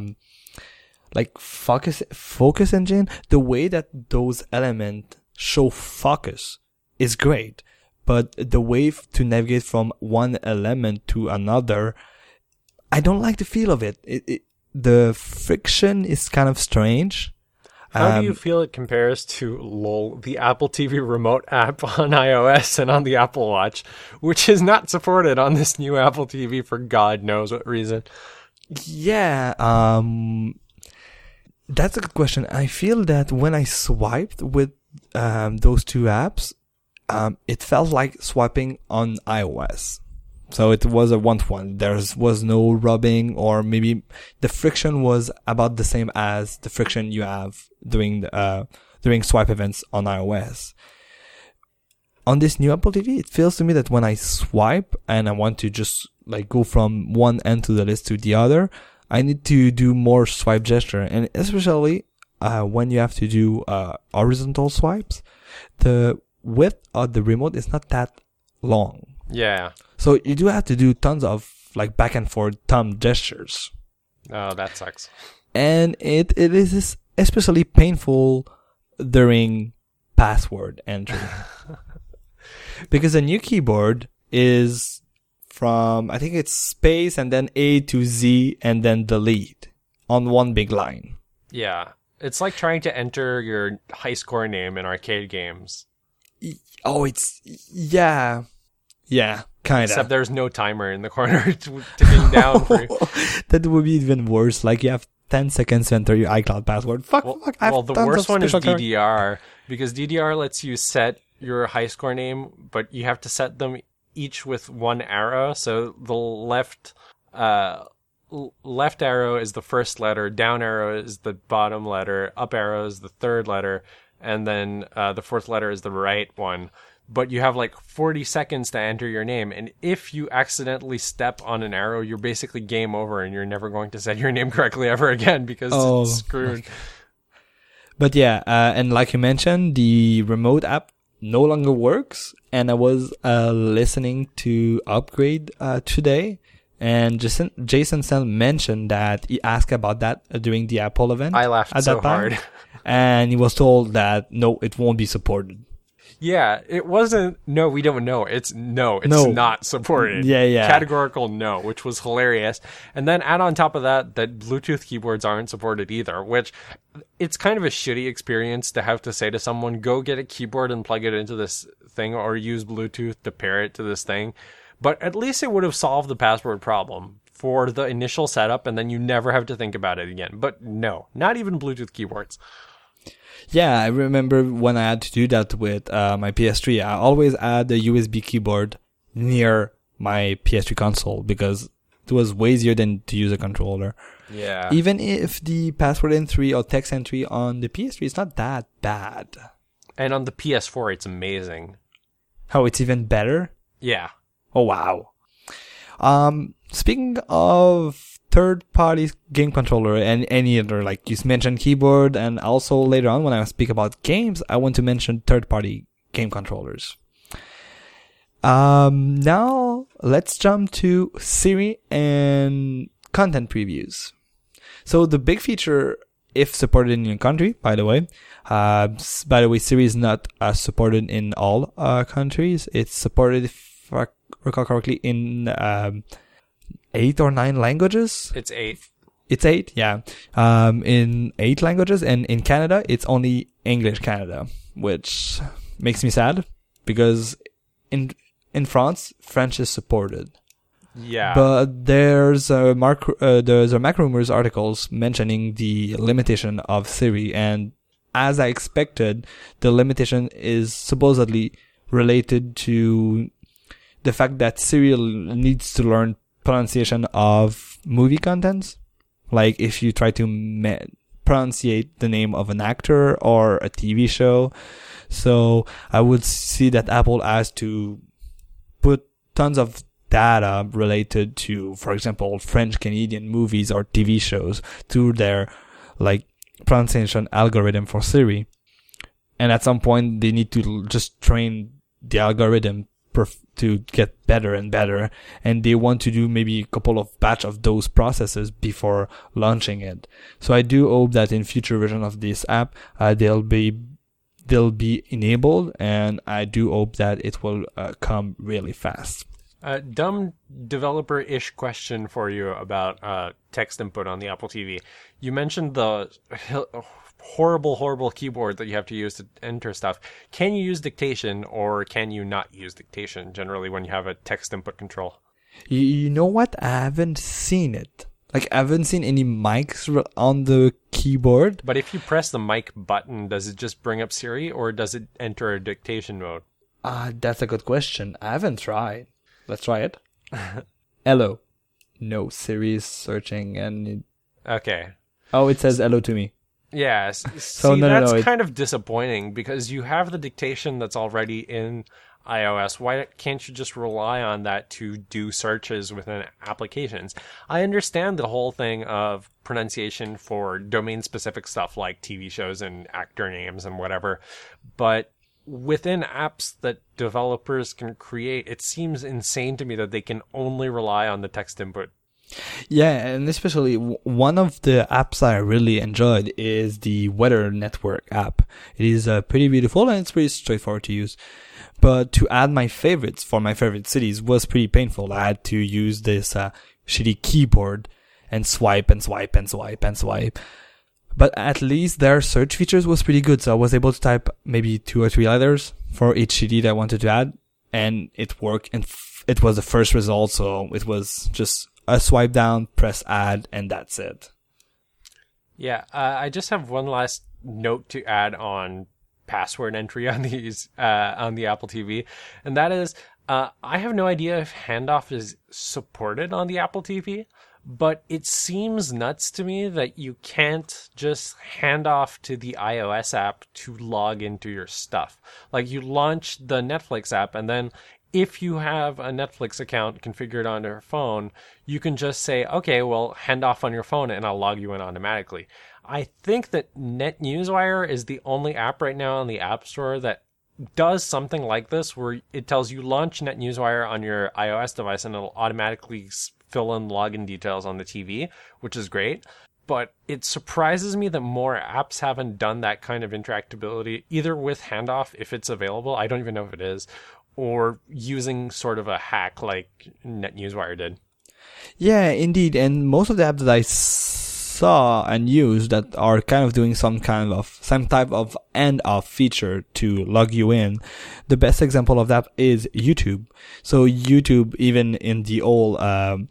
focus engine. The way that those elements show focus is great, but the way to navigate from one element to another, I don't like the feel of it. The friction is kind of strange. How do you feel it compares to LOL, the Apple TV remote app on iOS and on the Apple Watch, which is not supported on this new Apple TV for God knows what reason? Yeah, that's a good question. I feel that when I swiped with those two apps, it felt like swiping on iOS. So it was a one-to-one. There was no rubbing, or maybe the friction was about the same as the friction you have during swipe events on iOS. On this new Apple TV, it feels to me that when I swipe and I want to just like go from one end to the list to the other, I need to do more swipe gesture, and especially when you have to do horizontal swipes, the width of the remote is not that long. Yeah. So you do have to do tons of like back and forth thumb gestures. Oh, that sucks. And it is especially painful during password entry. Because the new keyboard is from, I think it's space and then A to Z and then delete on one big line. Yeah. It's like trying to enter your high score name in arcade games. Oh, yeah, kind of. Except there's no timer in the corner ticking down for you. That would be even worse. Like you have 10 seconds to enter your iCloud password. Well, the worst one is DDR, because DDR lets you set your high score name, but you have to set them each with one arrow. So the left arrow is the first letter, down arrow is the bottom letter, up arrow is the third letter, and then the fourth letter is the right one. But you have like 40 seconds to enter your name, and if you accidentally step on an arrow, you're basically game over, and you're never going to set your name correctly ever again, because it's screwed. But yeah, and like you mentioned, the remote app no longer works, and I was listening to Upgrade today, and Jason Snell mentioned that he asked about that during the Apple event. I laughed at so that time, hard. and he was told that no, it won't be supported. Yeah, it wasn't, no, we don't know. It's no, it's No. not supported. Yeah. Categorical no, which was hilarious. And then add on top of that Bluetooth keyboards aren't supported either, which it's kind of a shitty experience to have to say to someone, go get a keyboard and plug it into this thing or use Bluetooth to pair it to this thing. But at least it would have solved the password problem for the initial setup, and then you never have to think about it again. But no, not even Bluetooth keyboards. Yeah, I remember when I had to do that with my PS3, I always had the USB keyboard near my PS3 console because it was way easier than to use a controller. Yeah. Even if the password entry or text entry on the PS3 is not that bad. And on the PS4, it's amazing. Oh, it's even better? Yeah. Oh, wow. Speaking of third-party game controller and any other, like you mentioned keyboard, and also later on when I speak about games, I want to mention third-party game controllers. Now let's jump to Siri and content previews. So the big feature, if supported in your country, by the way, Siri is not supported in all countries. It's supported, if I recall correctly, in 8 or 9 languages. It's 8. It's 8, yeah. In 8 languages, and in Canada, it's only English Canada, which makes me sad because in France, French is supported. Yeah. But there's a Mac Rumors articles mentioning the limitation of Siri, and as I expected, the limitation is supposedly related to the fact that Siri needs to learn pronunciation of movie contents. Like if you try to pronunciate the name of an actor or a TV show. So I would see that Apple has to put tons of data related to, for example, French Canadian movies or TV shows to their like pronunciation algorithm for Siri. And at some point they need to just train the algorithm to get better and better, and they want to do maybe a couple of batch of those processes before launching it. So I do hope that in future version of this app, they'll be enabled, and I do hope that it will come really fast. Dumb developer-ish question for you about text input on the Apple TV. You mentioned the horrible keyboard that you have to use to enter stuff. Can you use dictation, or can you not use dictation generally when you have a text input control? You know what? I haven't seen it. Like, I haven't seen any mics on the keyboard. But if you press the mic button, does it just bring up Siri, or does it enter a dictation mode? That's a good question. I haven't tried. Let's try it. Hello. No, Siri is searching and... Okay. Oh, it says hello to me. Yes. So See, no, that's kind of disappointing because you have the dictation that's already in iOS. Why can't you just rely on that to do searches within applications? I understand the whole thing of pronunciation for domain-specific stuff like TV shows and actor names and whatever, but within apps that developers can create, it seems insane to me that they can only rely on the text input. Yeah, and especially one of the apps I really enjoyed is the Weather Network app. It is pretty beautiful and it's pretty straightforward to use. But to add my favorites for my favorite cities was pretty painful. I had to use this shitty keyboard and swipe and swipe and swipe and swipe. But at least their search features was pretty good. So I was able to type maybe 2 or 3 letters for each city that I wanted to add. And it worked. And it was the first result. So it was just a swipe down, press add, and that's it. Yeah, I just have one last note to add on password entry on these on the Apple TV, and that is I have no idea if handoff is supported on the Apple TV, but it seems nuts to me that you can't just hand off to the iOS app to log into your stuff. Like, you launch the Netflix app, and then if you have a Netflix account configured on your phone, you can just say, okay, well, hand off on your phone and I'll log you in automatically. I think that NetNewsWire is the only app right now on the App Store that does something like this, where it tells you launch NetNewsWire on your iOS device and it'll automatically fill in login details on the TV, which is great. but it surprises me that more apps haven't done that kind of interactability, either with handoff, if it's available, I don't even know if it is, or using sort of a hack like NetNewsWire did. Yeah, indeed. And most of the apps that I saw and used that are kind of doing some type of end-off feature to log you in. The best example of that is YouTube. So YouTube, even in the old Apple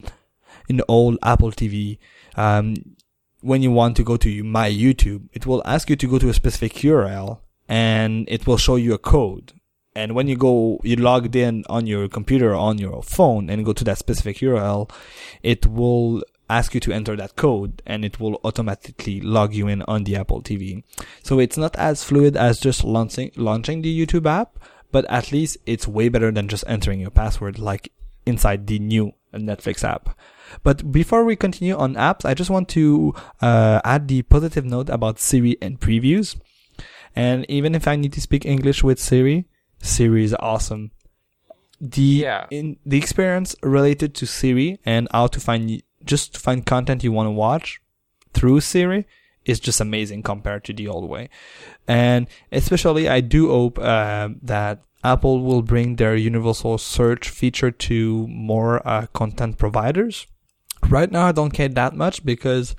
TV, when you want to go to my YouTube, it will ask you to go to a specific URL and it will show you a code. And when you logged in on your computer or on your phone and go to that specific URL, it will ask you to enter that code and it will automatically log you in on the Apple TV. So it's not as fluid as just launching the YouTube app, but at least it's way better than just entering your password like inside the new Netflix app. But before we continue on apps, I just want to add the positive note about Siri and previews. And even if I need to speak English with Siri is awesome. The experience related to Siri and how to find content you want to watch through Siri is just amazing compared to the old way. And especially I do hope that Apple will bring their universal search feature to more content providers. Right now I don't care that much because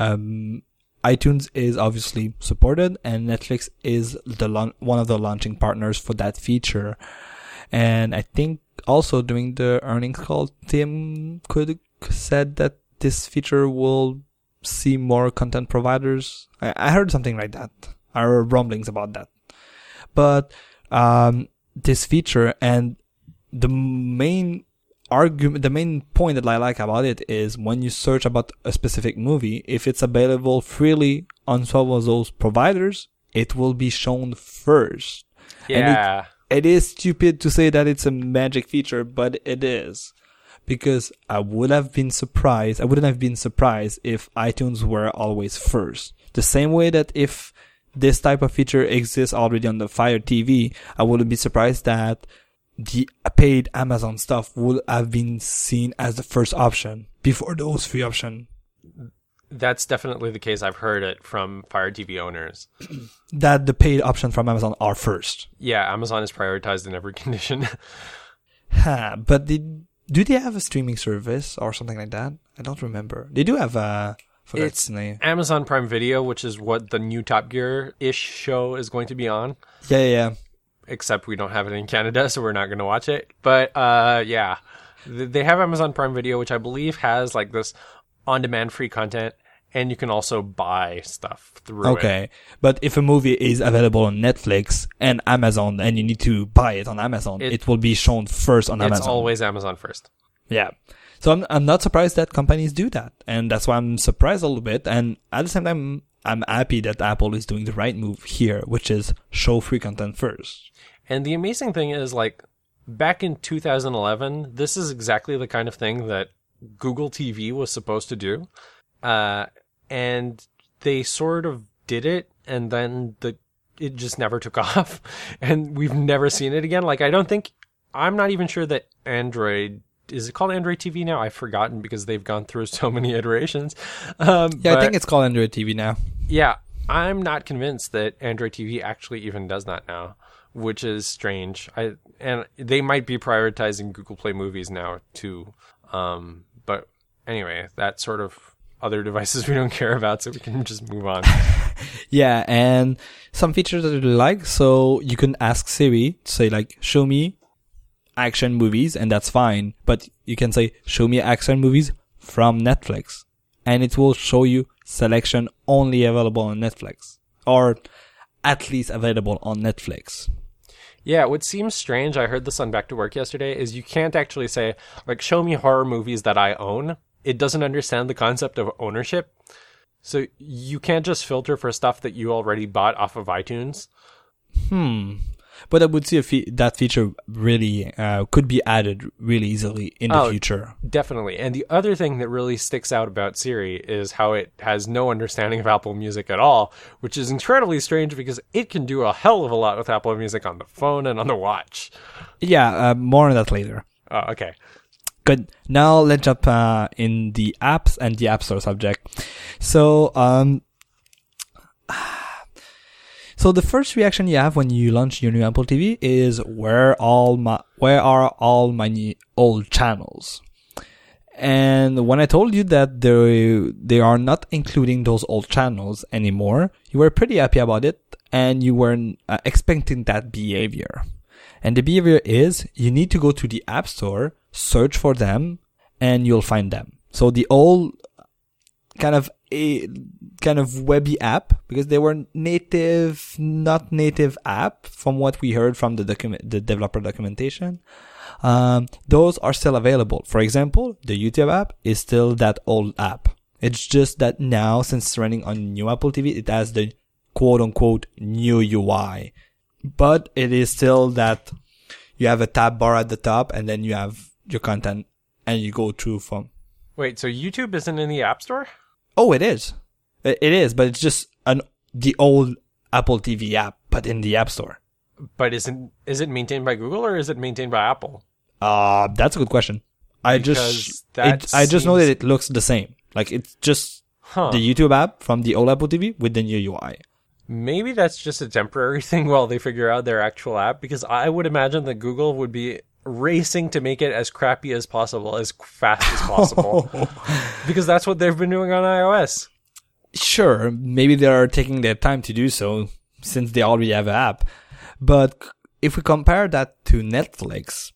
iTunes is obviously supported and Netflix is one of the launching partners for that feature. And I think also during the earnings call, Tim Cook said that this feature will see more content providers. I heard something like that. I heard rumblings about that. But this feature and the main point that I like about it is when you search about a specific movie, if it's available freely on some of those providers, it will be shown first. Yeah. And it is stupid to say that it's a magic feature, but it is. Because I wouldn't have been surprised if iTunes were always first. The same way that if this type of feature exists already on the Fire TV, I wouldn't be surprised that the paid Amazon stuff would have been seen as the first option before those free options. That's definitely the case. I've heard it from Fire TV owners. That the paid options from Amazon are first. Yeah, Amazon is prioritized in every condition. But do they have a streaming service or something like that? I don't remember. They do have it's Amazon Prime Video, which is what the new Top Gear-ish show is going to be on. Yeah. Except we don't have it in Canada, so we're not going to watch it. But yeah, they have Amazon Prime Video, which I believe has like this on-demand free content, and you can also buy stuff through it. Okay, but if a movie is available on Netflix and Amazon, and you need to buy it on Amazon, it will be shown first on Amazon. It's always Amazon first. Yeah. So I'm not surprised that companies do that, and that's why I'm surprised a little bit. And at the same time, I'm happy that Apple is doing the right move here, which is show free content first. And the amazing thing is, like, back in 2011, this is exactly the kind of thing that Google TV was supposed to do. And they sort of did it, and then it just never took off. And we've never seen it again. Like, I'm not even sure that Android, is it called Android TV now? I've forgotten because they've gone through so many iterations. I think it's called Android TV now. Yeah, I'm not convinced that Android TV actually even does that now, which is strange. And they might be prioritizing Google Play Movies now too. But anyway, that's sort of other devices we don't care about, so we can just move on. Yeah, and some features that I really like. So you can ask Siri to say like, show me action movies, and that's fine. But you can say, show me action movies from Netflix, and it will show you selection only available on Netflix, or at least available on Netflix. Yeah, what seems strange, I heard this on Back to Work yesterday, is you can't actually say, like, show me horror movies that I own. It doesn't understand the concept of ownership. So you can't just filter for stuff that you already bought off of iTunes. But I would see that feature really could be added really easily in the future. Definitely. And the other thing that really sticks out about Siri is how it has no understanding of Apple Music at all, which is incredibly strange because it can do a hell of a lot with Apple Music on the phone and on the watch. Yeah, more on that later. Oh, okay. Good. Now let's jump in the apps and the App Store subject. So, so the first reaction you have when you launch your new Apple TV is where are all my old channels? And when I told you that they are not including those old channels anymore, you were pretty happy about it, and you were expecting that behavior. And the behavior is you need to go to the App Store, search for them, and you'll find them. So the old kind of webby app, because they were not native app from what we heard from the developer documentation. Those are still available. For example, the YouTube app is still that old app. It's just that now, since it's running on new Apple TV, it has the quote unquote new UI. But it is still that you have a tab bar at the top, and then you have your content, and you go through from. Wait, so YouTube isn't in the App Store? Oh, it is. It is, but it's just the old Apple TV app, but in the App Store. But is it maintained by Google or is it maintained by Apple? That's a good question. I just know that it looks the same. Like, it's just the YouTube app from the old Apple TV with the new UI. Maybe that's just a temporary thing while they figure out their actual app, because I would imagine that Google would be racing to make it as crappy as possible, as fast as possible, because that's what they've been doing on iOS. Sure, maybe they're taking their time to do so since they already have an app. But if we compare that to Netflix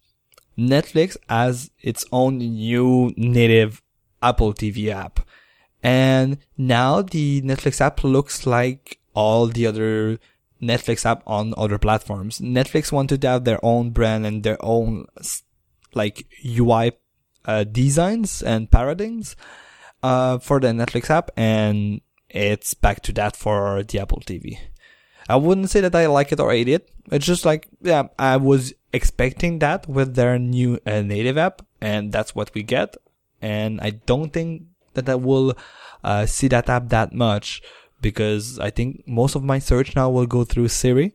has its own new native Apple TV app. And now the Netflix app looks like all the other Netflix app on other platforms. Netflix wanted to have their own brand and their own like UI designs and paradigms for the Netflix app, and it's back to that for the Apple TV. I wouldn't say that I like it or hate it. It's just like, yeah, I was expecting that with their new native app, and that's what we get. And I don't think that I will see that app that much, because I think most of my search now will go through Siri,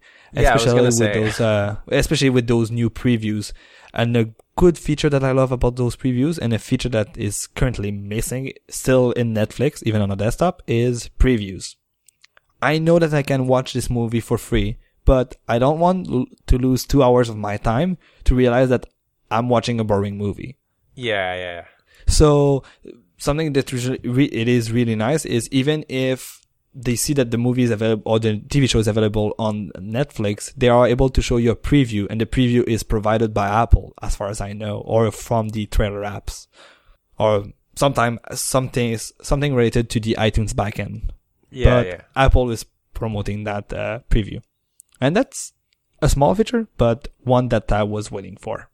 especially with those new previews. And a good feature that I love about those previews, and a feature that is currently missing still in Netflix, even on a desktop, is previews. I know that I can watch this movie for free, but I don't want to lose 2 hours of my time to realize that I'm watching a boring movie. Yeah. So something that it is really nice is, even if they see that the movie is available or the TV show is available on Netflix, they are able to show you a preview, and the preview is provided by Apple, as far as I know, or from the trailer apps, or sometimes something related to the iTunes backend. Yeah. Apple is promoting that preview, and that's a small feature, but one that I was waiting for.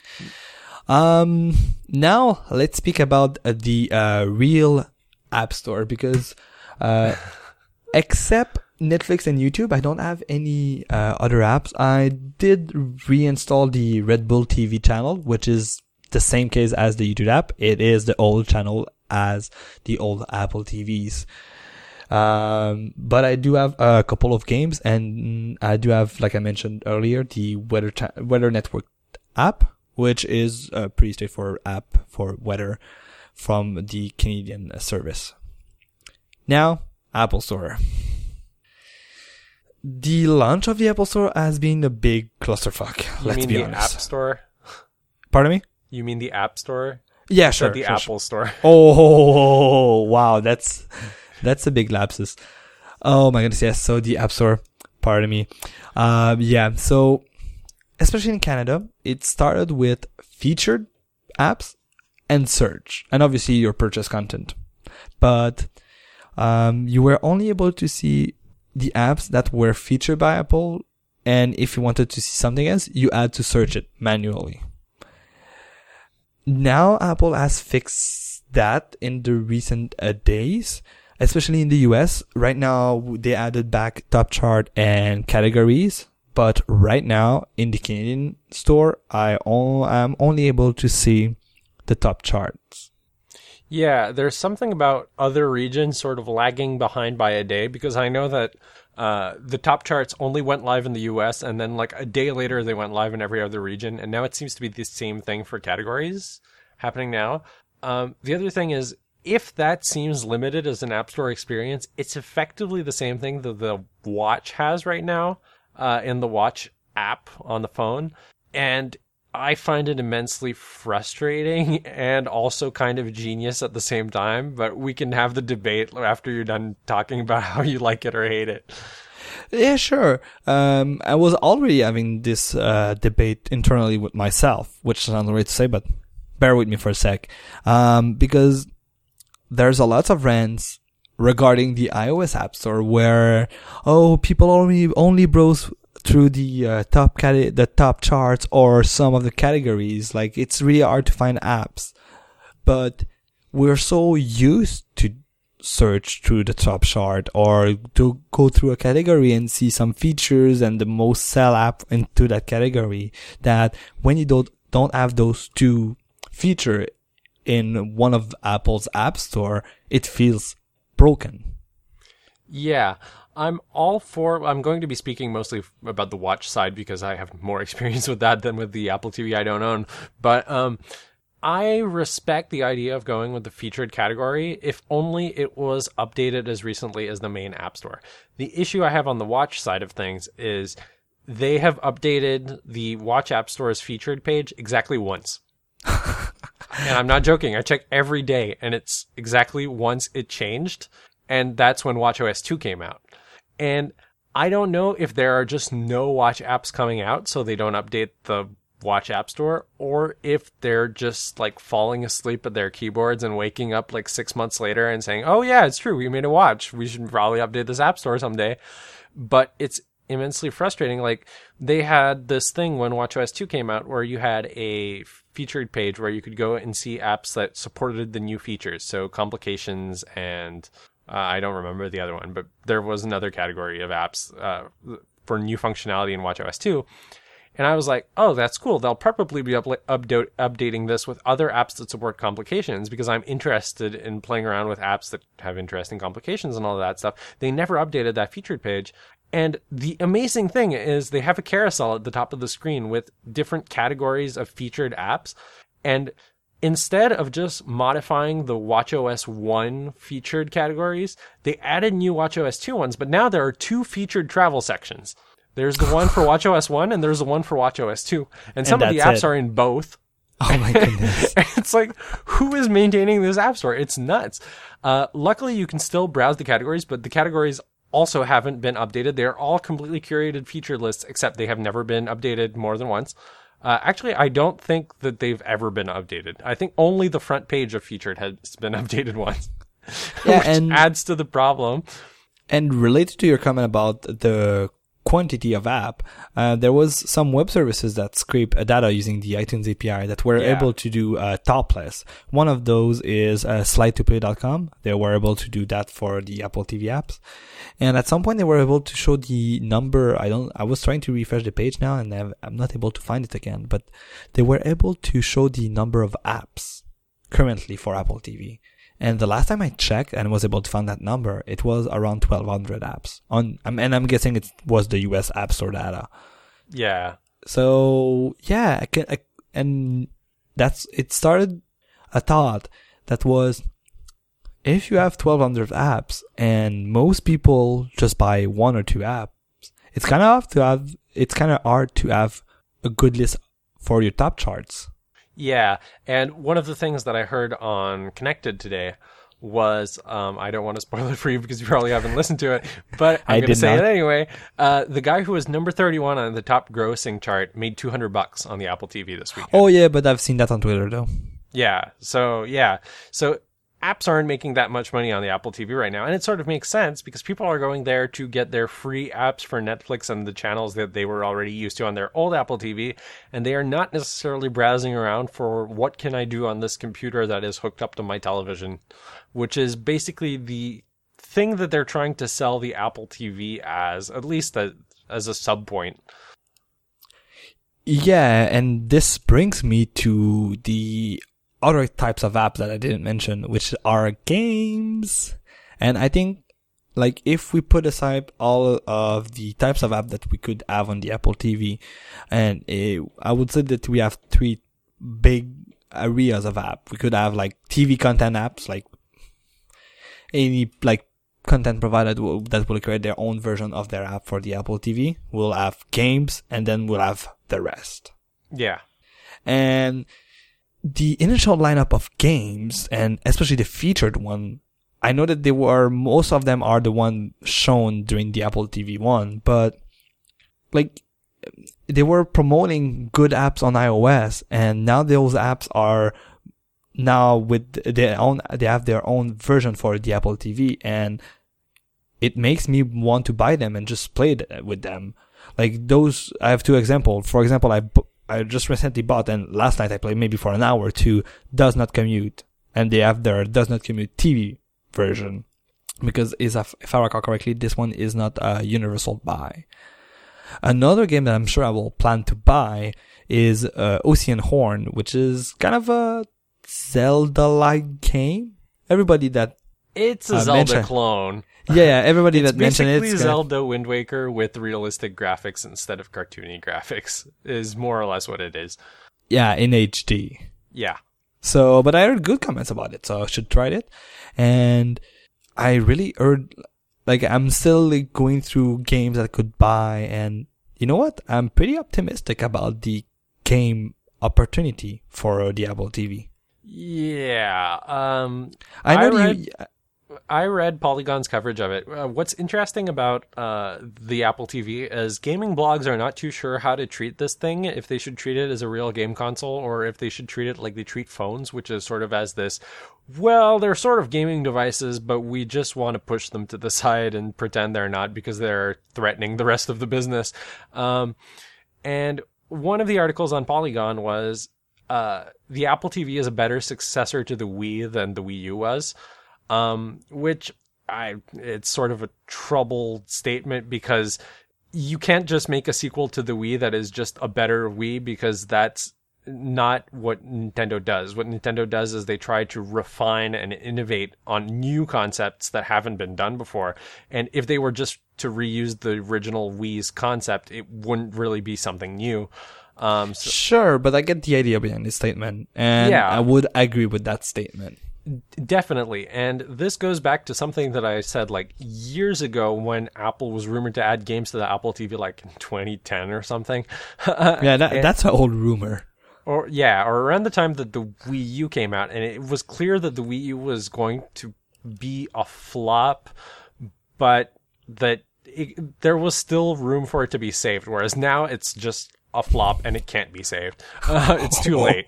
Now let's speak about the real App Store, because except Netflix and YouTube, I don't have any other apps. I did reinstall the Red Bull TV channel, which is the same case as the YouTube app. It is the old channel as the old Apple TVs. But I do have a couple of games, and I do have, like I mentioned earlier, the Weather Network app, which is a pretty straightforward app for weather from the Canadian service. Now, Apple Store. The launch of the Apple Store has been a big clusterfuck. Let's be honest. You mean the App Store? Pardon me? You mean the App Store? Yeah, sure. The Apple Store. Oh, wow. That's a big lapsus. Oh my goodness, yes. So the App Store, pardon me. Yeah, so especially in Canada, it started with featured apps and search, and obviously your purchase content. But you were only able to see the apps that were featured by Apple, and if you wanted to see something else, you had to search it manually. Now Apple has fixed that in the recent days, especially in the US. Right now, they added back top chart and categories. But right now, in the Canadian store, I am only able to see the top charts. Yeah, there's something about other regions sort of lagging behind by a day, because I know that the top charts only went live in the US, and then like a day later they went live in every other region, and now it seems to be the same thing for categories. happening now. The other thing is, if that seems limited as an App Store experience, it's effectively the same thing that the Watch has right now in the Watch app on the phone. And I find it immensely frustrating and also kind of genius at the same time. But we can have the debate after you're done talking about how you like it or hate it. Yeah, sure. I was already having this debate internally with myself, which sounds weird to say, but bear with me for a sec. Because there's a lot of rants regarding the iOS App Store where, people only browse through the top charts or some of the categories. Like, it's really hard to find apps. But we're so used to search through the top chart or to go through a category and see some features and the most sell app into that category that when you don't have those two features in one of Apple's app store, it feels broken. Yeah, I'm going to be speaking mostly about the Watch side because I have more experience with that than with the Apple TV I don't own. But I respect the idea of going with the featured category if only it was updated as recently as the main App Store. The issue I have on the Watch side of things is they have updated the Watch App Store's featured page exactly once. And I'm not joking. I check every day, and it's exactly once it changed, and that's when WatchOS 2 came out. And I don't know if there are just no Watch apps coming out, so they don't update the Watch App Store, or if they're just like falling asleep at their keyboards and waking up like 6 months later and saying, "Oh yeah, it's true. We made a watch. We should probably update this App Store someday." But it's immensely frustrating. Like, they had this thing when WatchOS 2 came out where you had a featured page where you could go and see apps that supported the new features. So Complications and I don't remember the other one, but there was another category of apps for new functionality in WatchOS 2. And I was like, oh, that's cool. They'll probably be updating this with other apps that support Complications because I'm interested in playing around with apps that have interesting complications and all of that stuff. They never updated that featured page. And the amazing thing is they have a carousel at the top of the screen with different categories of featured apps. And instead of just modifying the WatchOS 1 featured categories, they added new WatchOS 2 ones. But now there are two featured travel sections. There's the one for WatchOS 1 and there's the one for WatchOS 2. And some of the apps are in both. Oh my goodness. It's like, who is maintaining this app store? It's nuts. Luckily, you can still browse the categories, but the categories also haven't been updated. They're all completely curated featured lists, except they have never been updated more than once. Actually, I don't think that they've ever been updated. I think only the front page of featured has been updated once, yeah, which and adds to the problem. And related to your comment about the quantity of app, there was some web services that scrape data using the iTunes API that were able to do top lists. One of those is slide2play.com. They were able to do that for the Apple TV apps. And at some point they were able to show the number. I was trying to refresh the page now and I'm not able to find it again, but they were able to show the number of apps currently for Apple TV. And the last time I checked and was able to find that number, it was around 1,200 apps. And I'm guessing it was the US App Store data. Yeah. So yeah, it started a thought that was, if you have 1,200 apps and most people just buy one or two apps, it's kind of hard to have a good list for your top charts. Yeah, and one of the things that I heard on Connected today was, I don't want to spoil it for you because you probably haven't listened to it, but I'm going to say it anyway. The guy who was number 31 on the top grossing chart made $200 on the Apple TV this weekend. Oh yeah, but I've seen that on Twitter though. Yeah, so apps aren't making that much money on the Apple TV right now. And it sort of makes sense because people are going there to get their free apps for Netflix and the channels that they were already used to on their old Apple TV. And they are not necessarily browsing around for what can I do on this computer that is hooked up to my television, which is basically the thing that they're trying to sell the Apple TV as, at least as a sub point. Yeah, and this brings me to the other types of apps that I didn't mention, which are games. And I think, like, if we put aside all of the types of apps that we could have on the Apple TV, and I would say that we have three big areas of app. We could have like TV content apps, like any like content provider that will create their own version of their app for the Apple TV. We'll have games, and then we'll have the rest. Yeah. And the initial lineup of games, and especially the featured one, I know that most of them are the one shown during the Apple TV one, but like they were promoting good apps on iOS, and now those apps are now they have their own version for the Apple TV, and it makes me want to buy them and just play with them. Like those, I have two examples. For example, I just recently bought, and last night I played maybe for an hour or two, Does Not Commute, and they have their Does Not Commute TV version, because if I recall correctly, this one is not a universal buy. Another game that I'm sure I will plan to buy is Oceanhorn, which is kind of a Zelda-like game. Everybody that it's a Zelda clone. Yeah, everybody that mentioned it. It's basically Zelda Wind Waker with realistic graphics instead of cartoony graphics, is more or less what it is. Yeah, in HD. Yeah. So, but I heard good comments about it, so I should try it. And I really heard, like, I'm still like, going through games that I could buy, and you know what? I'm pretty optimistic about the game opportunity for the Apple TV. Yeah. I read Polygon's coverage of it. What's interesting about the Apple TV is gaming blogs are not too sure how to treat this thing, if they should treat it as a real game console or if they should treat it like they treat phones, which is sort of as this, well, they're sort of gaming devices, but we just want to push them to the side and pretend they're not because they're threatening the rest of the business. And one of the articles on Polygon was the Apple TV is a better successor to the Wii than the Wii U was. Which it's sort of a troubled statement because you can't just make a sequel to the Wii that is just a better Wii, because that's not what Nintendo does. What Nintendo does is they try to refine and innovate on new concepts that haven't been done before. And if they were just to reuse the original Wii's concept, it wouldn't really be something new. Sure, but I get the idea behind this statement, and yeah. I would agree with that statement. Definitely. And this goes back to something that I said like years ago when Apple was rumored to add games to the Apple TV, like in 2010 or something. Yeah, that's an old rumor. Or around the time that the Wii U came out, and it was clear that the Wii U was going to be a flop, but that there was still room for it to be saved, whereas now it's just a flop and it can't be saved. It's too late.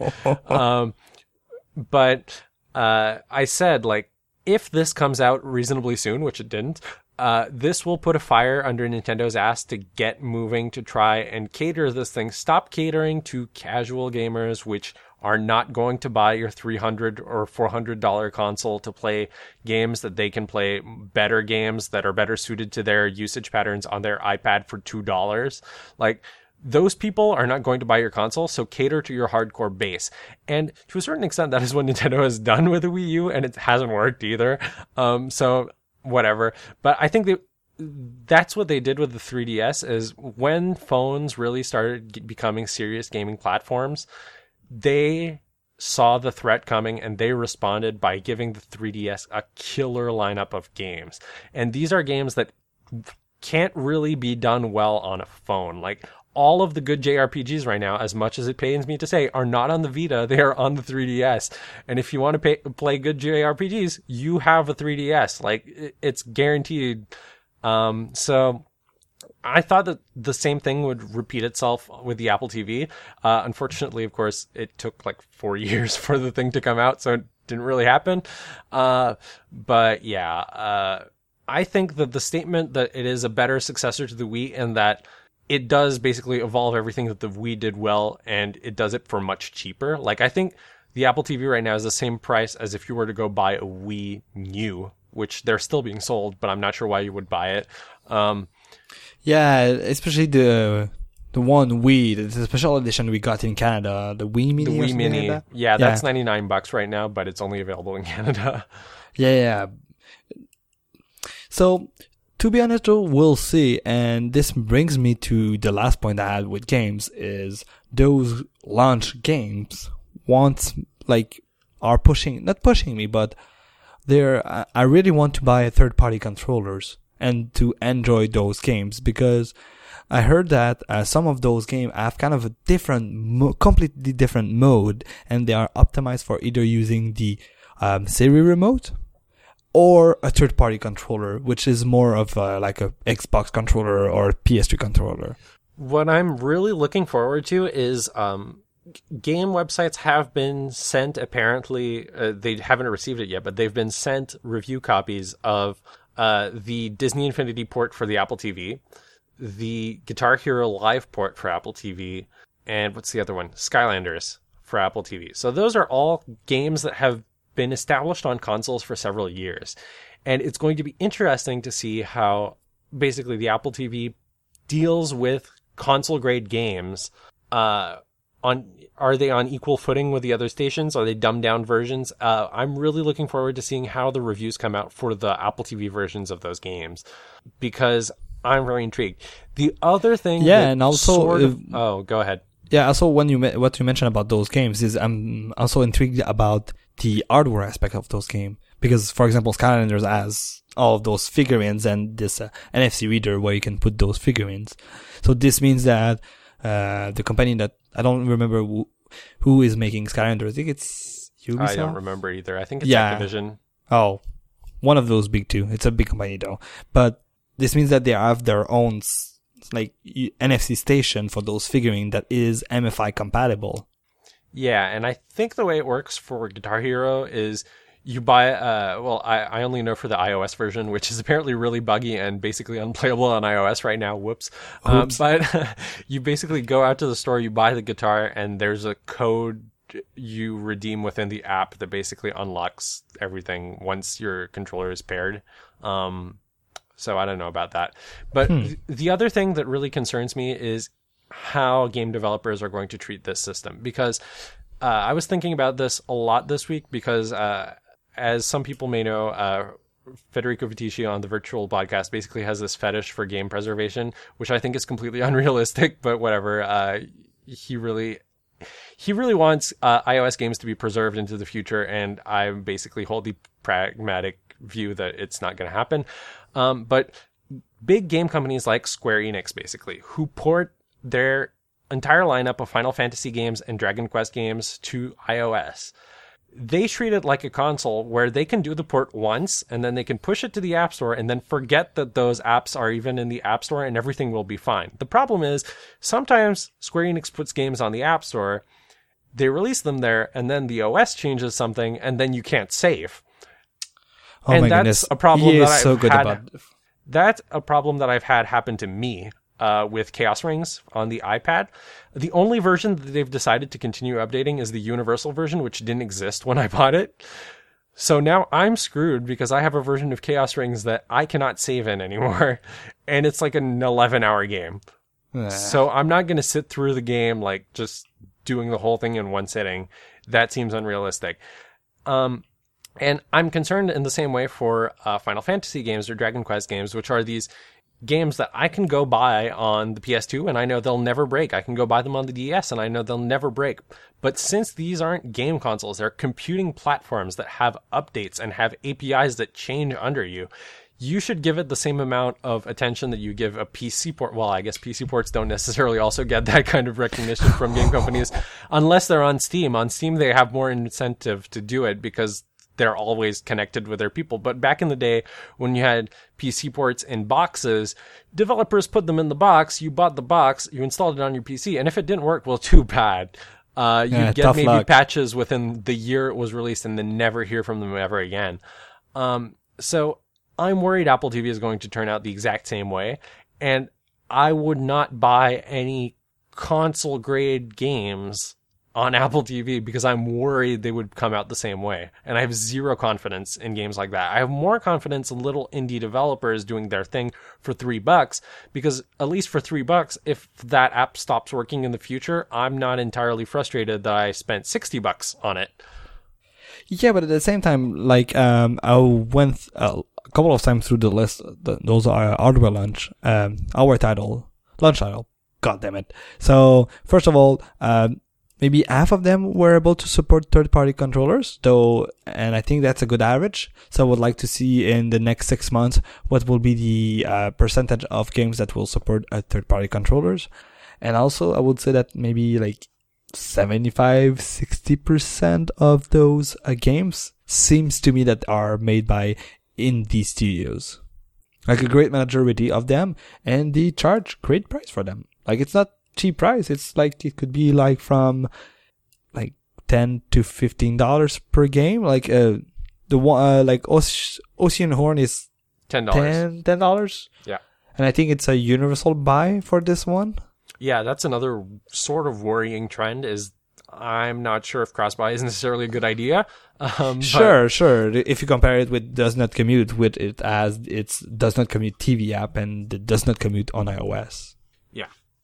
But I said, like, if this comes out reasonably soon, which it didn't, this will put a fire under Nintendo's ass to get moving to try and cater this thing. Stop catering to casual gamers, which are not going to buy your $300 or $400 console to play games that they can play better games that are better suited to their usage patterns on their iPad for $2. Like, those people are not going to buy your console, so cater to your hardcore base. And to a certain extent, that is what Nintendo has done with the Wii U, and it hasn't worked either. So whatever. But I think that's what they did with the 3DS, is when phones really started becoming serious gaming platforms, they saw the threat coming and they responded by giving the 3DS a killer lineup of games. And these are games that can't really be done well on a phone. Like, all of the good JRPGs right now, as much as it pains me to say, are not on the Vita. They are on the 3DS. And if you want to play good JRPGs, you have a 3DS. Like, it's guaranteed. So I thought that the same thing would repeat itself with the Apple TV. Unfortunately, of course, it took like 4 years for the thing to come out, so it didn't really happen. But yeah, I think that the statement that it is a better successor to the Wii, and that it does basically evolve everything that the Wii did well, and it does it for much cheaper. Like, I think the Apple TV right now is the same price as if you were to go buy a Wii new, which they're still being sold, but I'm not sure why you would buy it. Yeah, especially the one Wii, the special edition we got in Canada, the Wii Mini. The Wii Mini, like that? Yeah, that's $99 right now, but it's only available in Canada. Yeah. So, to be honest, though, we'll see. And this brings me to the last point I had with games, is those launch games, once like are not pushing me, but I really want to buy third-party controllers and to enjoy those games, because I heard that some of those games have kind of a completely different mode, and they are optimized for either using the Siri remote or a third-party controller, which is more of like a Xbox controller or PS3 controller. What I'm really looking forward to is game websites have been sent, apparently, they haven't received it yet, but they've been sent review copies of the Disney Infinity port for the Apple TV, the Guitar Hero Live port for Apple TV, and what's the other one? Skylanders for Apple TV. So those are all games that have been established on consoles for several years. And it's going to be interesting to see how basically the Apple TV deals with console-grade games. Are they on equal footing with the other stations? Are they dumbed-down versions? I'm really looking forward to seeing how the reviews come out for the Apple TV versions of those games, because I'm very intrigued. The other thing, and also, go ahead. Yeah, also what you mentioned about those games is I'm also intrigued about the hardware aspect of those games, because, for example, Skylanders has all of those figurines and this NFC reader where you can put those figurines. So this means that the company that I don't remember who is making Skylanders. I think it's Ubisoft. I don't remember either. I think it's Activision. Oh, one of those big two. It's a big company though. But this means that they have their own like NFC station for those figurines that is MFI compatible. Yeah, and I think the way it works for Guitar Hero is you buy, I only know for the iOS version, which is apparently really buggy and basically unplayable on iOS right now. Whoops. But you basically go out to the store, you buy the guitar, and there's a code you redeem within the app that basically unlocks everything once your controller is paired. So I don't know about that. But the other thing that really concerns me is how game developers are going to treat this system, because I was thinking about this a lot this week, because as some people may know, Federico Viticci on the Virtual Podcast basically has this fetish for game preservation, which I think is completely unrealistic, but whatever. He really wants iOS games to be preserved into the future, and I basically hold the pragmatic view that it's not going to happen. But big game companies like Square Enix, basically, who port their entire lineup of Final Fantasy games and Dragon Quest games to iOS, they treat it like a console where they can do the port once and then they can push it to the App Store and then forget that those apps are even in the App Store and everything will be fine. The problem is sometimes Square Enix puts games on the App Store, they release them there, and then the OS changes something and then you can't save. Oh and my goodness. A problem he that is I've so good had, about it. That's a problem that I've had happen to me with Chaos Rings on the iPad. The only version that they've decided to continue updating is the universal version, which didn't exist when I bought it. So now I'm screwed because I have a version of Chaos Rings that I cannot save in anymore. And it's like an 11-hour game. So I'm not going to sit through the game like just doing the whole thing in one sitting. That seems unrealistic. And I'm concerned in the same way for Final Fantasy games or Dragon Quest games, which are these games that I can go buy on the PS2 and I know they'll never break. I can go buy them on the DS and I know they'll never break. But since these aren't game consoles, they're computing platforms that have updates and have APIs that change under you, you should give it the same amount of attention that you give a PC port. Well, I guess PC ports don't necessarily also get that kind of recognition from game companies unless they're on Steam. On Steam, they have more incentive to do it because they're always connected with their people. But back in the day, when you had PC ports in boxes, developers put them in the box, you bought the box, you installed it on your PC, and if it didn't work, well, too bad. You'd get maybe luck. Patches within the year it was released and then never hear from them ever again. So I'm worried Apple TV is going to turn out the exact same way, and I would not buy any console-grade games on Apple TV because I'm worried they would come out the same way. And I have zero confidence in games like that. I have more confidence in little indie developers doing their thing for $3 because at least for $3, if that app stops working in the future, I'm not entirely frustrated that I spent $60 on it. Yeah, but at the same time, like, I went a couple of times through the list. Those are hardware launch, launch title. God damn it. So, first of all, maybe half of them were able to support third-party controllers, though, and I think that's a good average. So I would like to see in the next 6 months what will be the percentage of games that will support third-party controllers. And also, I would say that maybe like 75-60% of those games seems to me that are made by indie studios. Like a great majority of them, and they charge great price for them. Like it's not cheap price. It's like it could be like from like $10 to $15 per game. Like the one like Oceanhorn is $10. Yeah, and I think it's a universal buy for this one. Yeah, that's another sort of worrying trend. Is I'm not sure if cross-buy is necessarily a good idea. Sure. If you compare it with Does Not Commute, with it as it's Does Not Commute TV app and it Does Not Commute on iOS. Yeah.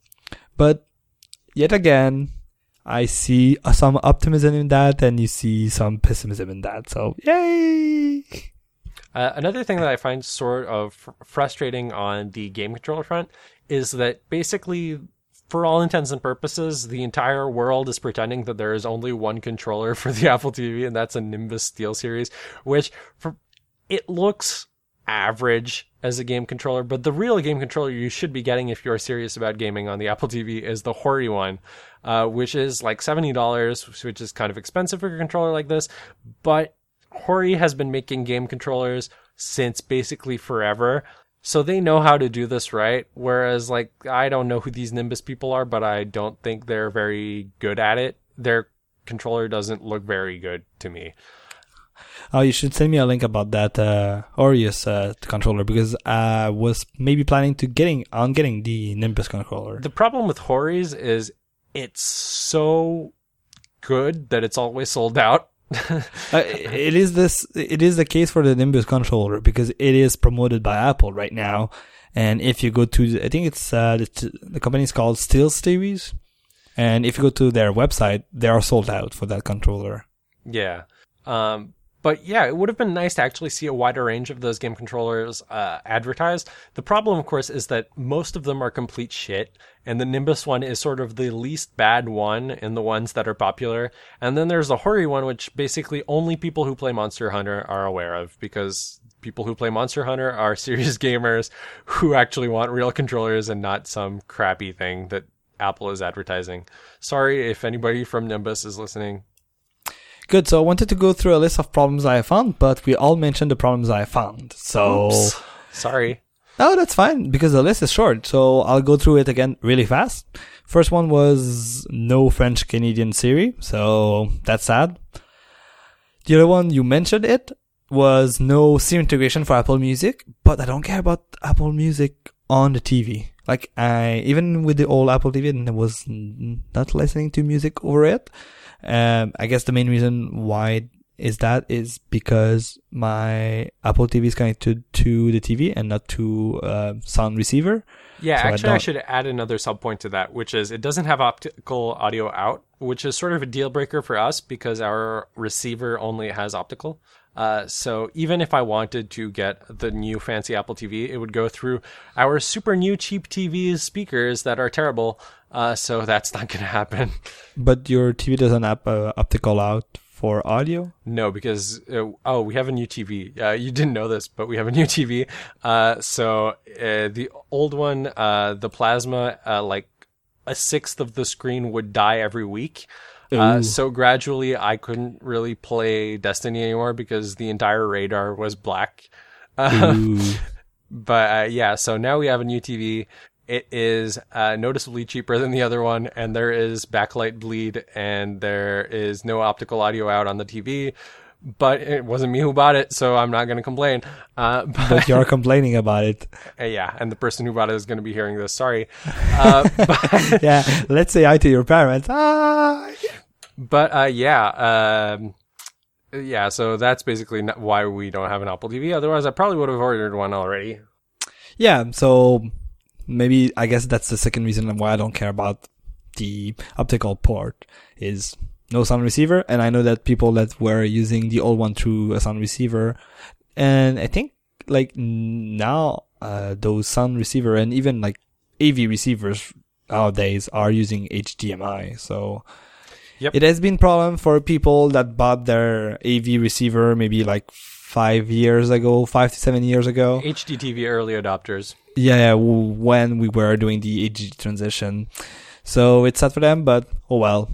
But yet again, I see some optimism in that, and you see some pessimism in that. So, yay! Another thing that I find sort of frustrating on the game controller front is that basically, for all intents and purposes, the entire world is pretending that there is only one controller for the Apple TV, and that's a Nimbus SteelSeries, which it looks average as a game controller, but the real game controller you should be getting if you're serious about gaming on the Apple TV is the Hori one, which is like $70, which is kind of expensive for a controller like this, but Hori has been making game controllers since basically forever. So they know how to do this right, whereas, like, I don't know who these Nimbus people are, but I don't think they're very good at it. Their controller doesn't look very good to me. Oh, you should send me a link about that Aureus controller, because I was maybe planning to getting the Nimbus controller. The problem with Hori's is it's so good that it's always sold out. It is the case for the Nimbus controller because it is promoted by Apple right now, and if you go to, I think it's the company is called SteelSeries, and if you go to their website, they are sold out for that controller. Yeah, but yeah, it would have been nice to actually see a wider range of those game controllers advertised. The problem, of course, is that most of them are complete shit, and the Nimbus one is sort of the least bad one in the ones that are popular. And then there's the Hori one, which basically only people who play Monster Hunter are aware of, because people who play Monster Hunter are serious gamers who actually want real controllers and not some crappy thing that Apple is advertising. Sorry if anybody from Nimbus is listening. Good, so I wanted to go through a list of problems I found, but we all mentioned the problems I found. So, oops. Sorry. No, that's fine, because the list is short, so I'll go through it again really fast. First one was no French-Canadian Siri, so that's sad. The other one, you mentioned it, was no SIM integration for Apple Music, but I don't care about Apple Music on the TV. Like, even with the old Apple TV, I was not listening to music over it. I guess the main reason why is because my Apple TV is connected to the TV and not to sound receiver. Yeah, so actually I should add another subpoint to that, which is it doesn't have optical audio out, which is sort of a deal breaker for us because our receiver only has optical. So even if I wanted to get the new fancy Apple TV, it would go through our super new cheap TV speakers that are terrible. So that's not going to happen. But your TV doesn't have optical out for audio? No, because, we have a new TV. You didn't know this, but we have a new TV. So the old one, the plasma, like a sixth of the screen would die every week. So gradually I couldn't really play Destiny anymore because the entire radar was black. But yeah, so now we have a new TV. It is noticeably cheaper than the other one, and there is backlight bleed, and there is no optical audio out on the TV. But it wasn't me who bought it, so I'm not going to complain. But you're complaining about it. Yeah, and the person who bought it is going to be hearing this. Sorry. But yeah, let's say hi to your parents. But yeah, so that's basically why we don't have an Apple TV. Otherwise, I probably would have ordered one already. Yeah, so maybe I guess that's the second reason why I don't care about the optical port is no sound receiver. And I know that people that were using the old one through a sound receiver, and I think like now those sound receiver and even like AV receivers nowadays are using HDMI. So Yep. It has been problem for people that bought their AV receiver maybe like 5 to 7 years ago. HDTV early adopters. Yeah, when we were doing the HD transition. So it's sad for them, but oh well.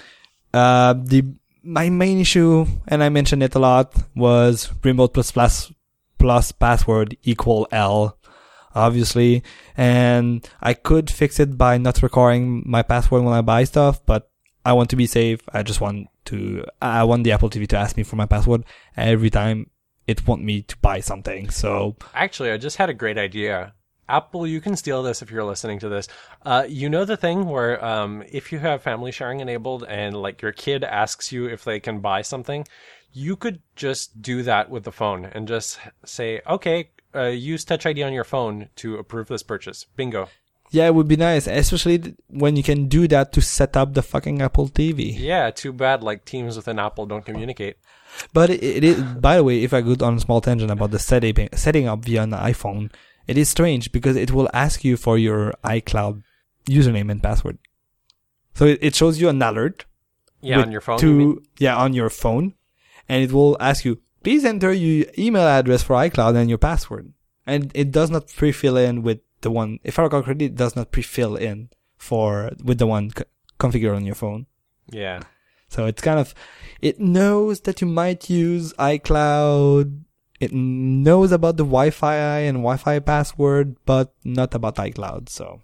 My main issue, and I mentioned it a lot, was remote plus password equal L, obviously. And I could fix it by not recording my password when I buy stuff, but I want to be safe. I want the Apple TV to ask me for my password every time it want me to buy something. So actually, I just had a great idea. Apple, you can steal this if you're listening to this. You know the thing where if you have family sharing enabled and like your kid asks you if they can buy something, you could just do that with the phone and just say, okay, use Touch ID on your phone to approve this purchase. Bingo. Yeah, it would be nice, especially when you can do that to set up the fucking Apple TV. Yeah, too bad like teams within Apple don't communicate. But it is, by the way, if I go on a small tangent about the setting up via an iPhone, it is strange because it will ask you for your iCloud username and password. So it shows you an alert. Yeah, on your phone. On your phone. And it will ask you, please enter your email address for iCloud and your password. And it does not pre-fill in with the one, if I recall correctly, it does not pre-fill in with the one configured on your phone. Yeah. So it's kind of, it knows that you might use iCloud. It knows about the Wi-Fi and Wi-Fi password, but not about iCloud. So,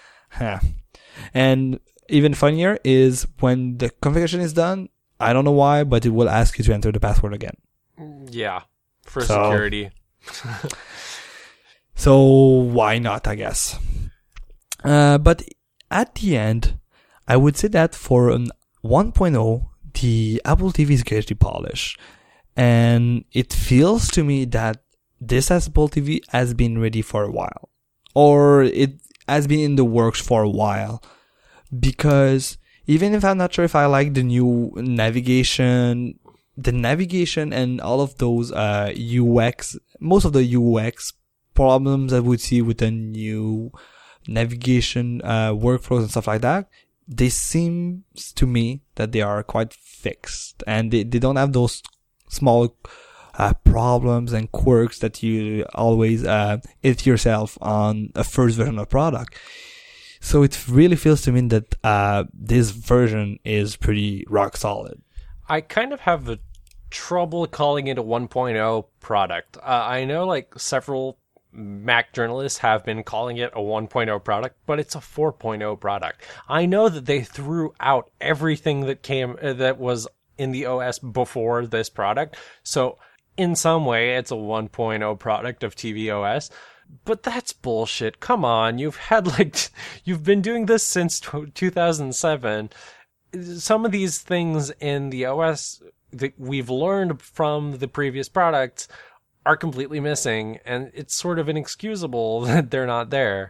and even funnier is when the configuration is done, I don't know why, but it will ask you to enter the password again. Yeah, for security. So why not, I guess. But at the end, I would say that for an 1.0, the Apple TV is greatly polished. And it feels to me that this Apple TV has been ready for a while. Or it has been in the works for a while. Because even if I'm not sure if I like the new navigation, and all of those UX, most of the UX problems I would see with the new navigation workflows and stuff like that, they seem to me that they are quite fixed. And they don't have those small problems and quirks that you always hit yourself on a first version of a product. So it really feels to me that this version is pretty rock solid. I kind of have the trouble calling it a 1.0 product. I know like several Mac journalists have been calling it a 1.0 product, but it's a 4.0 product. I know that they threw out everything that was in the OS before this product. So in some way, it's a 1.0 product of tvOS. But that's bullshit. Come on. You've been doing this since 2007. Some of these things in the OS that we've learned from the previous products are completely missing, and it's sort of inexcusable that they're not there.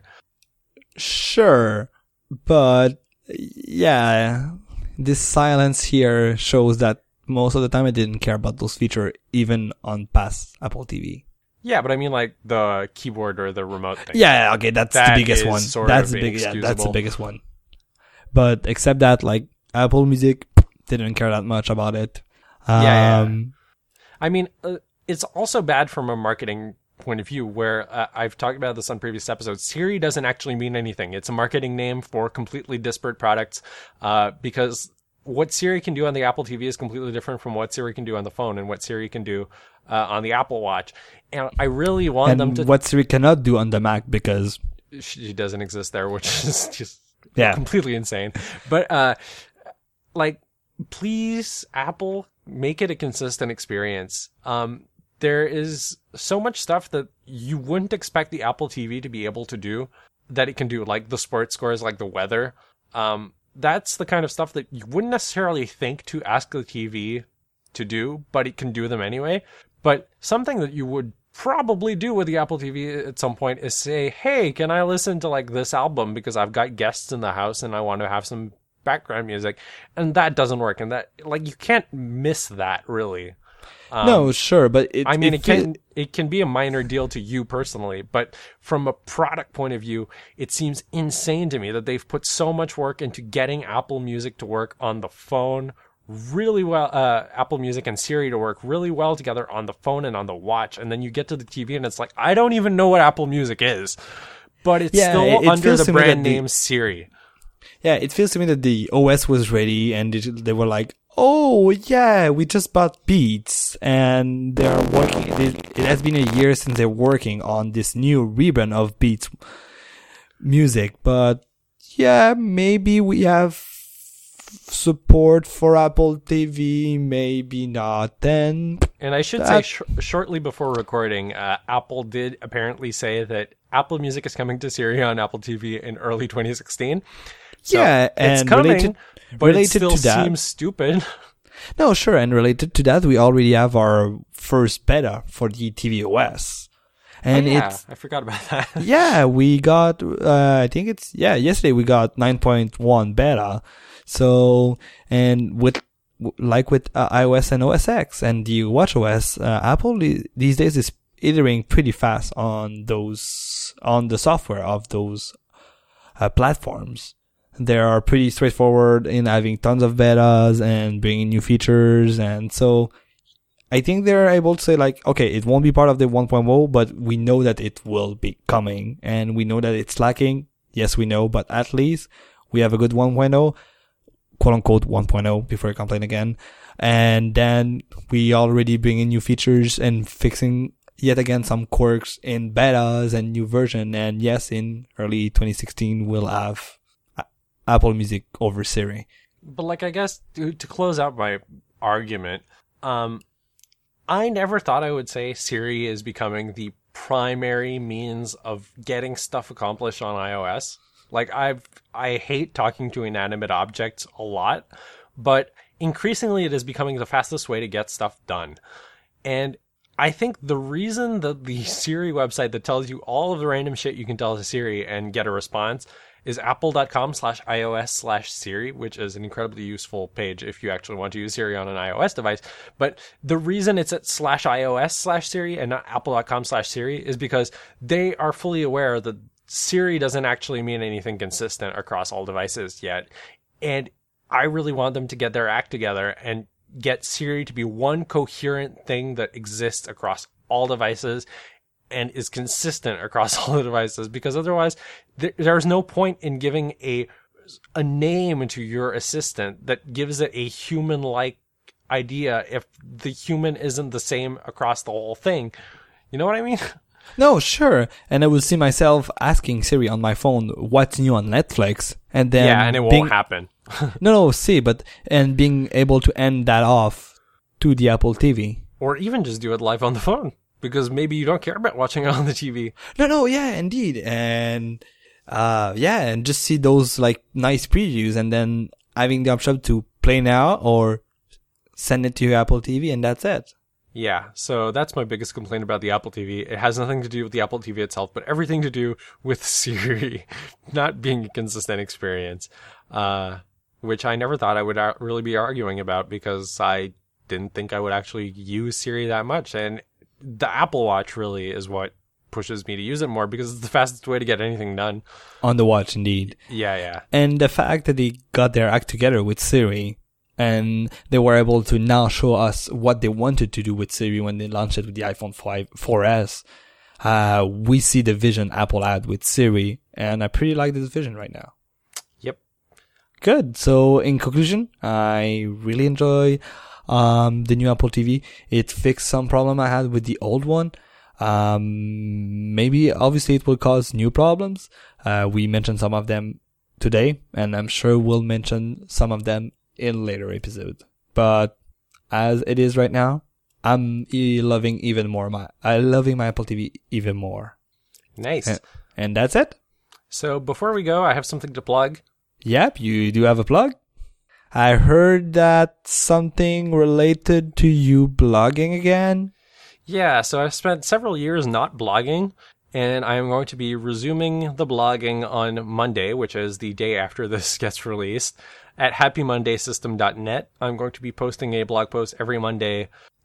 Sure, but yeah, this silence here shows that most of the time I didn't care about those features, even on past Apple TV. Yeah, but I mean like the keyboard or the remote thing. Yeah, okay, that's the biggest one. That's the biggest one. But except that, like, Apple Music didn't care that much about it. Yeah. I mean, it's also bad from a marketing point of view where I've talked about this on previous episodes. Siri doesn't actually mean anything. It's a marketing name for completely disparate products because what Siri can do on the Apple TV is completely different from what Siri can do on the phone and what Siri can do on the Apple Watch. And I really want them to... what Siri cannot do on the Mac because... she doesn't exist there, which is just completely insane. But, please, Apple, make it a consistent experience. There is so much stuff that you wouldn't expect the Apple TV to be able to do that it can do, like the sports scores, like the weather. That's the kind of stuff that you wouldn't necessarily think to ask the TV to do, but it can do them anyway. But something that you would probably do with the Apple TV at some point is say, hey, can I listen to like this album because I've got guests in the house and I want to have some background music? And that doesn't work. And that, like, you can't miss that really. No, sure, but I mean, it can be a minor deal to you personally, but from a product point of view, it seems insane to me that they've put so much work into getting Apple Music to work on the phone really well, Apple Music and Siri to work really well together on the phone and on the watch, and then you get to the TV and it's like, I don't even know what Apple Music is, but it's still under the brand name Siri. Yeah, it feels to me that the OS was ready and they were like, oh yeah, we just bought Beats and they are working. It has been a year since they're working on this new rebrand of Beats Music, but yeah, maybe we have support for Apple TV, maybe not then. And I should say, shortly before recording, Apple did apparently say that Apple Music is coming to Siri on Apple TV in early 2016. So yeah, and it's coming, but it still to that, seems stupid. No, sure, and related to that, we already have our first beta for the tvOS. And I forgot about that. Yeah, we got, I think yesterday we got 9.1 beta. So, and with iOS and OS X and the watchOS, Apple these days is iterating pretty fast on the software of those platforms. They are pretty straightforward in having tons of betas and bringing new features. And so I think they're able to say like, okay, it won't be part of the 1.0, but we know that it will be coming and we know that it's lacking. Yes, we know, but at least we have a good 1.0, quote unquote 1.0 before I complain again. And then we already bring in new features and fixing yet again some quirks in betas and new version. And yes, in early 2016, we'll have Apple Music over Siri. But like, I guess to close out my argument, I never thought I would say Siri is becoming the primary means of getting stuff accomplished on iOS. Like, I hate talking to inanimate objects a lot, but increasingly it is becoming the fastest way to get stuff done. And I think the reason that the Siri website that tells you all of the random shit you can tell to Siri and get a response is apple.com/iOS/Siri, which is an incredibly useful page if you actually want to use Siri on an iOS device. But the reason it's at /iOS/Siri and not apple.com/Siri is because they are fully aware that Siri doesn't actually mean anything consistent across all devices yet. And I really want them to get their act together and get Siri to be one coherent thing that exists across all devices and is consistent across all the devices, because otherwise there's no point in giving a name to your assistant that gives it a human-like idea if the human isn't the same across the whole thing. You know what I mean? No, sure. And I will see myself asking Siri on my phone what's new on Netflix, and then and it won't happen. and being able to end that off to the Apple TV. Or even just do it live on the phone, because maybe you don't care about watching it on the TV. No, yeah, indeed. And and just see those like nice previews and then having the option to play now or send it to your Apple TV, and that's it. Yeah, so that's my biggest complaint about the Apple TV. It has nothing to do with the Apple TV itself, but everything to do with Siri not being a consistent experience, which I never thought I would really be arguing about, because I didn't think I would actually use Siri that much. And the Apple Watch really is what pushes me to use it more, because it's the fastest way to get anything done. On the watch, indeed. Yeah. And the fact that they got their act together with Siri, and they were able to now show us what they wanted to do with Siri when they launched it with the iPhone 4S. We see the vision Apple had with Siri, and I pretty like this vision right now. Yep. Good. So in conclusion, I really enjoy the new Apple TV. It fixed some problem I had with the old one. Maybe obviously it will cause new problems. We mentioned some of them today, and I'm sure we'll mention some of them in later episode. But as it is right now, I'm loving my Apple TV even more. Nice. And that's it. So before we go, I have something to plug. Yep, you do have a plug. I heard that something related to you blogging again. Yeah, so I've spent several years not blogging, and I am going to be resuming the blogging on Monday, which is the day after this gets released, at happymondaysystem.net. I'm going to be posting a blog post every Monday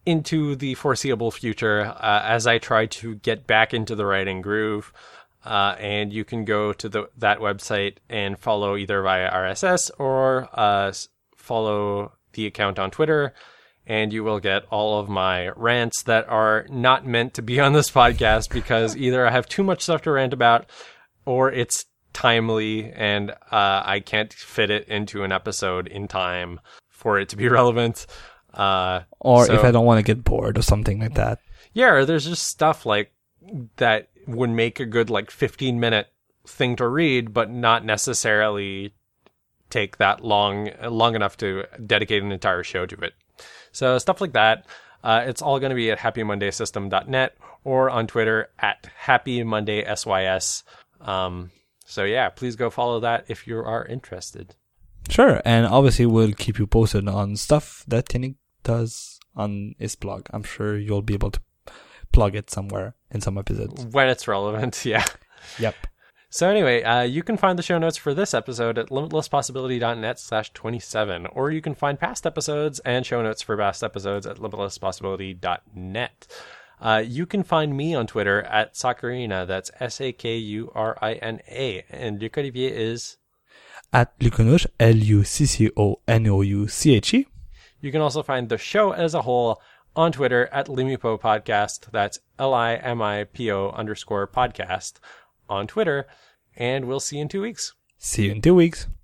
into the foreseeable future as I try to get back into the writing groove. And you can go to that website and follow either via RSS or follow the account on Twitter. And you will get all of my rants that are not meant to be on this podcast because either I have too much stuff to rant about or it's timely and I can't fit it into an episode in time for it to be relevant. Or if I don't want to get bored or something like that. Yeah, there's just stuff like that would make a good 15-minute thing to read, but not necessarily take that long enough to dedicate an entire show to it. So stuff like that, it's all going to be at happymondaysystem.net or on Twitter at happymondaysys. So yeah, please go follow that if you are interested. Sure, and obviously we'll keep you posted on stuff that Tinnik does on his blog. I'm sure you'll be able to plug it somewhere in some episodes. When it's relevant, yeah. Yep. So anyway, you can find the show notes for this episode at limitlesspossibility.net/27, or you can find past episodes and show notes for past episodes at limitlesspossibility.net. You can find me on Twitter at Sakurina, that's Sakurina, and Luc Olivier is... at Lucanouche, LUCCONOUCHE. You can also find the show as a whole on Twitter at Limipo Podcast, that's LIMIPO _ podcast on Twitter, and we'll see you in 2 weeks. See you in 2 weeks.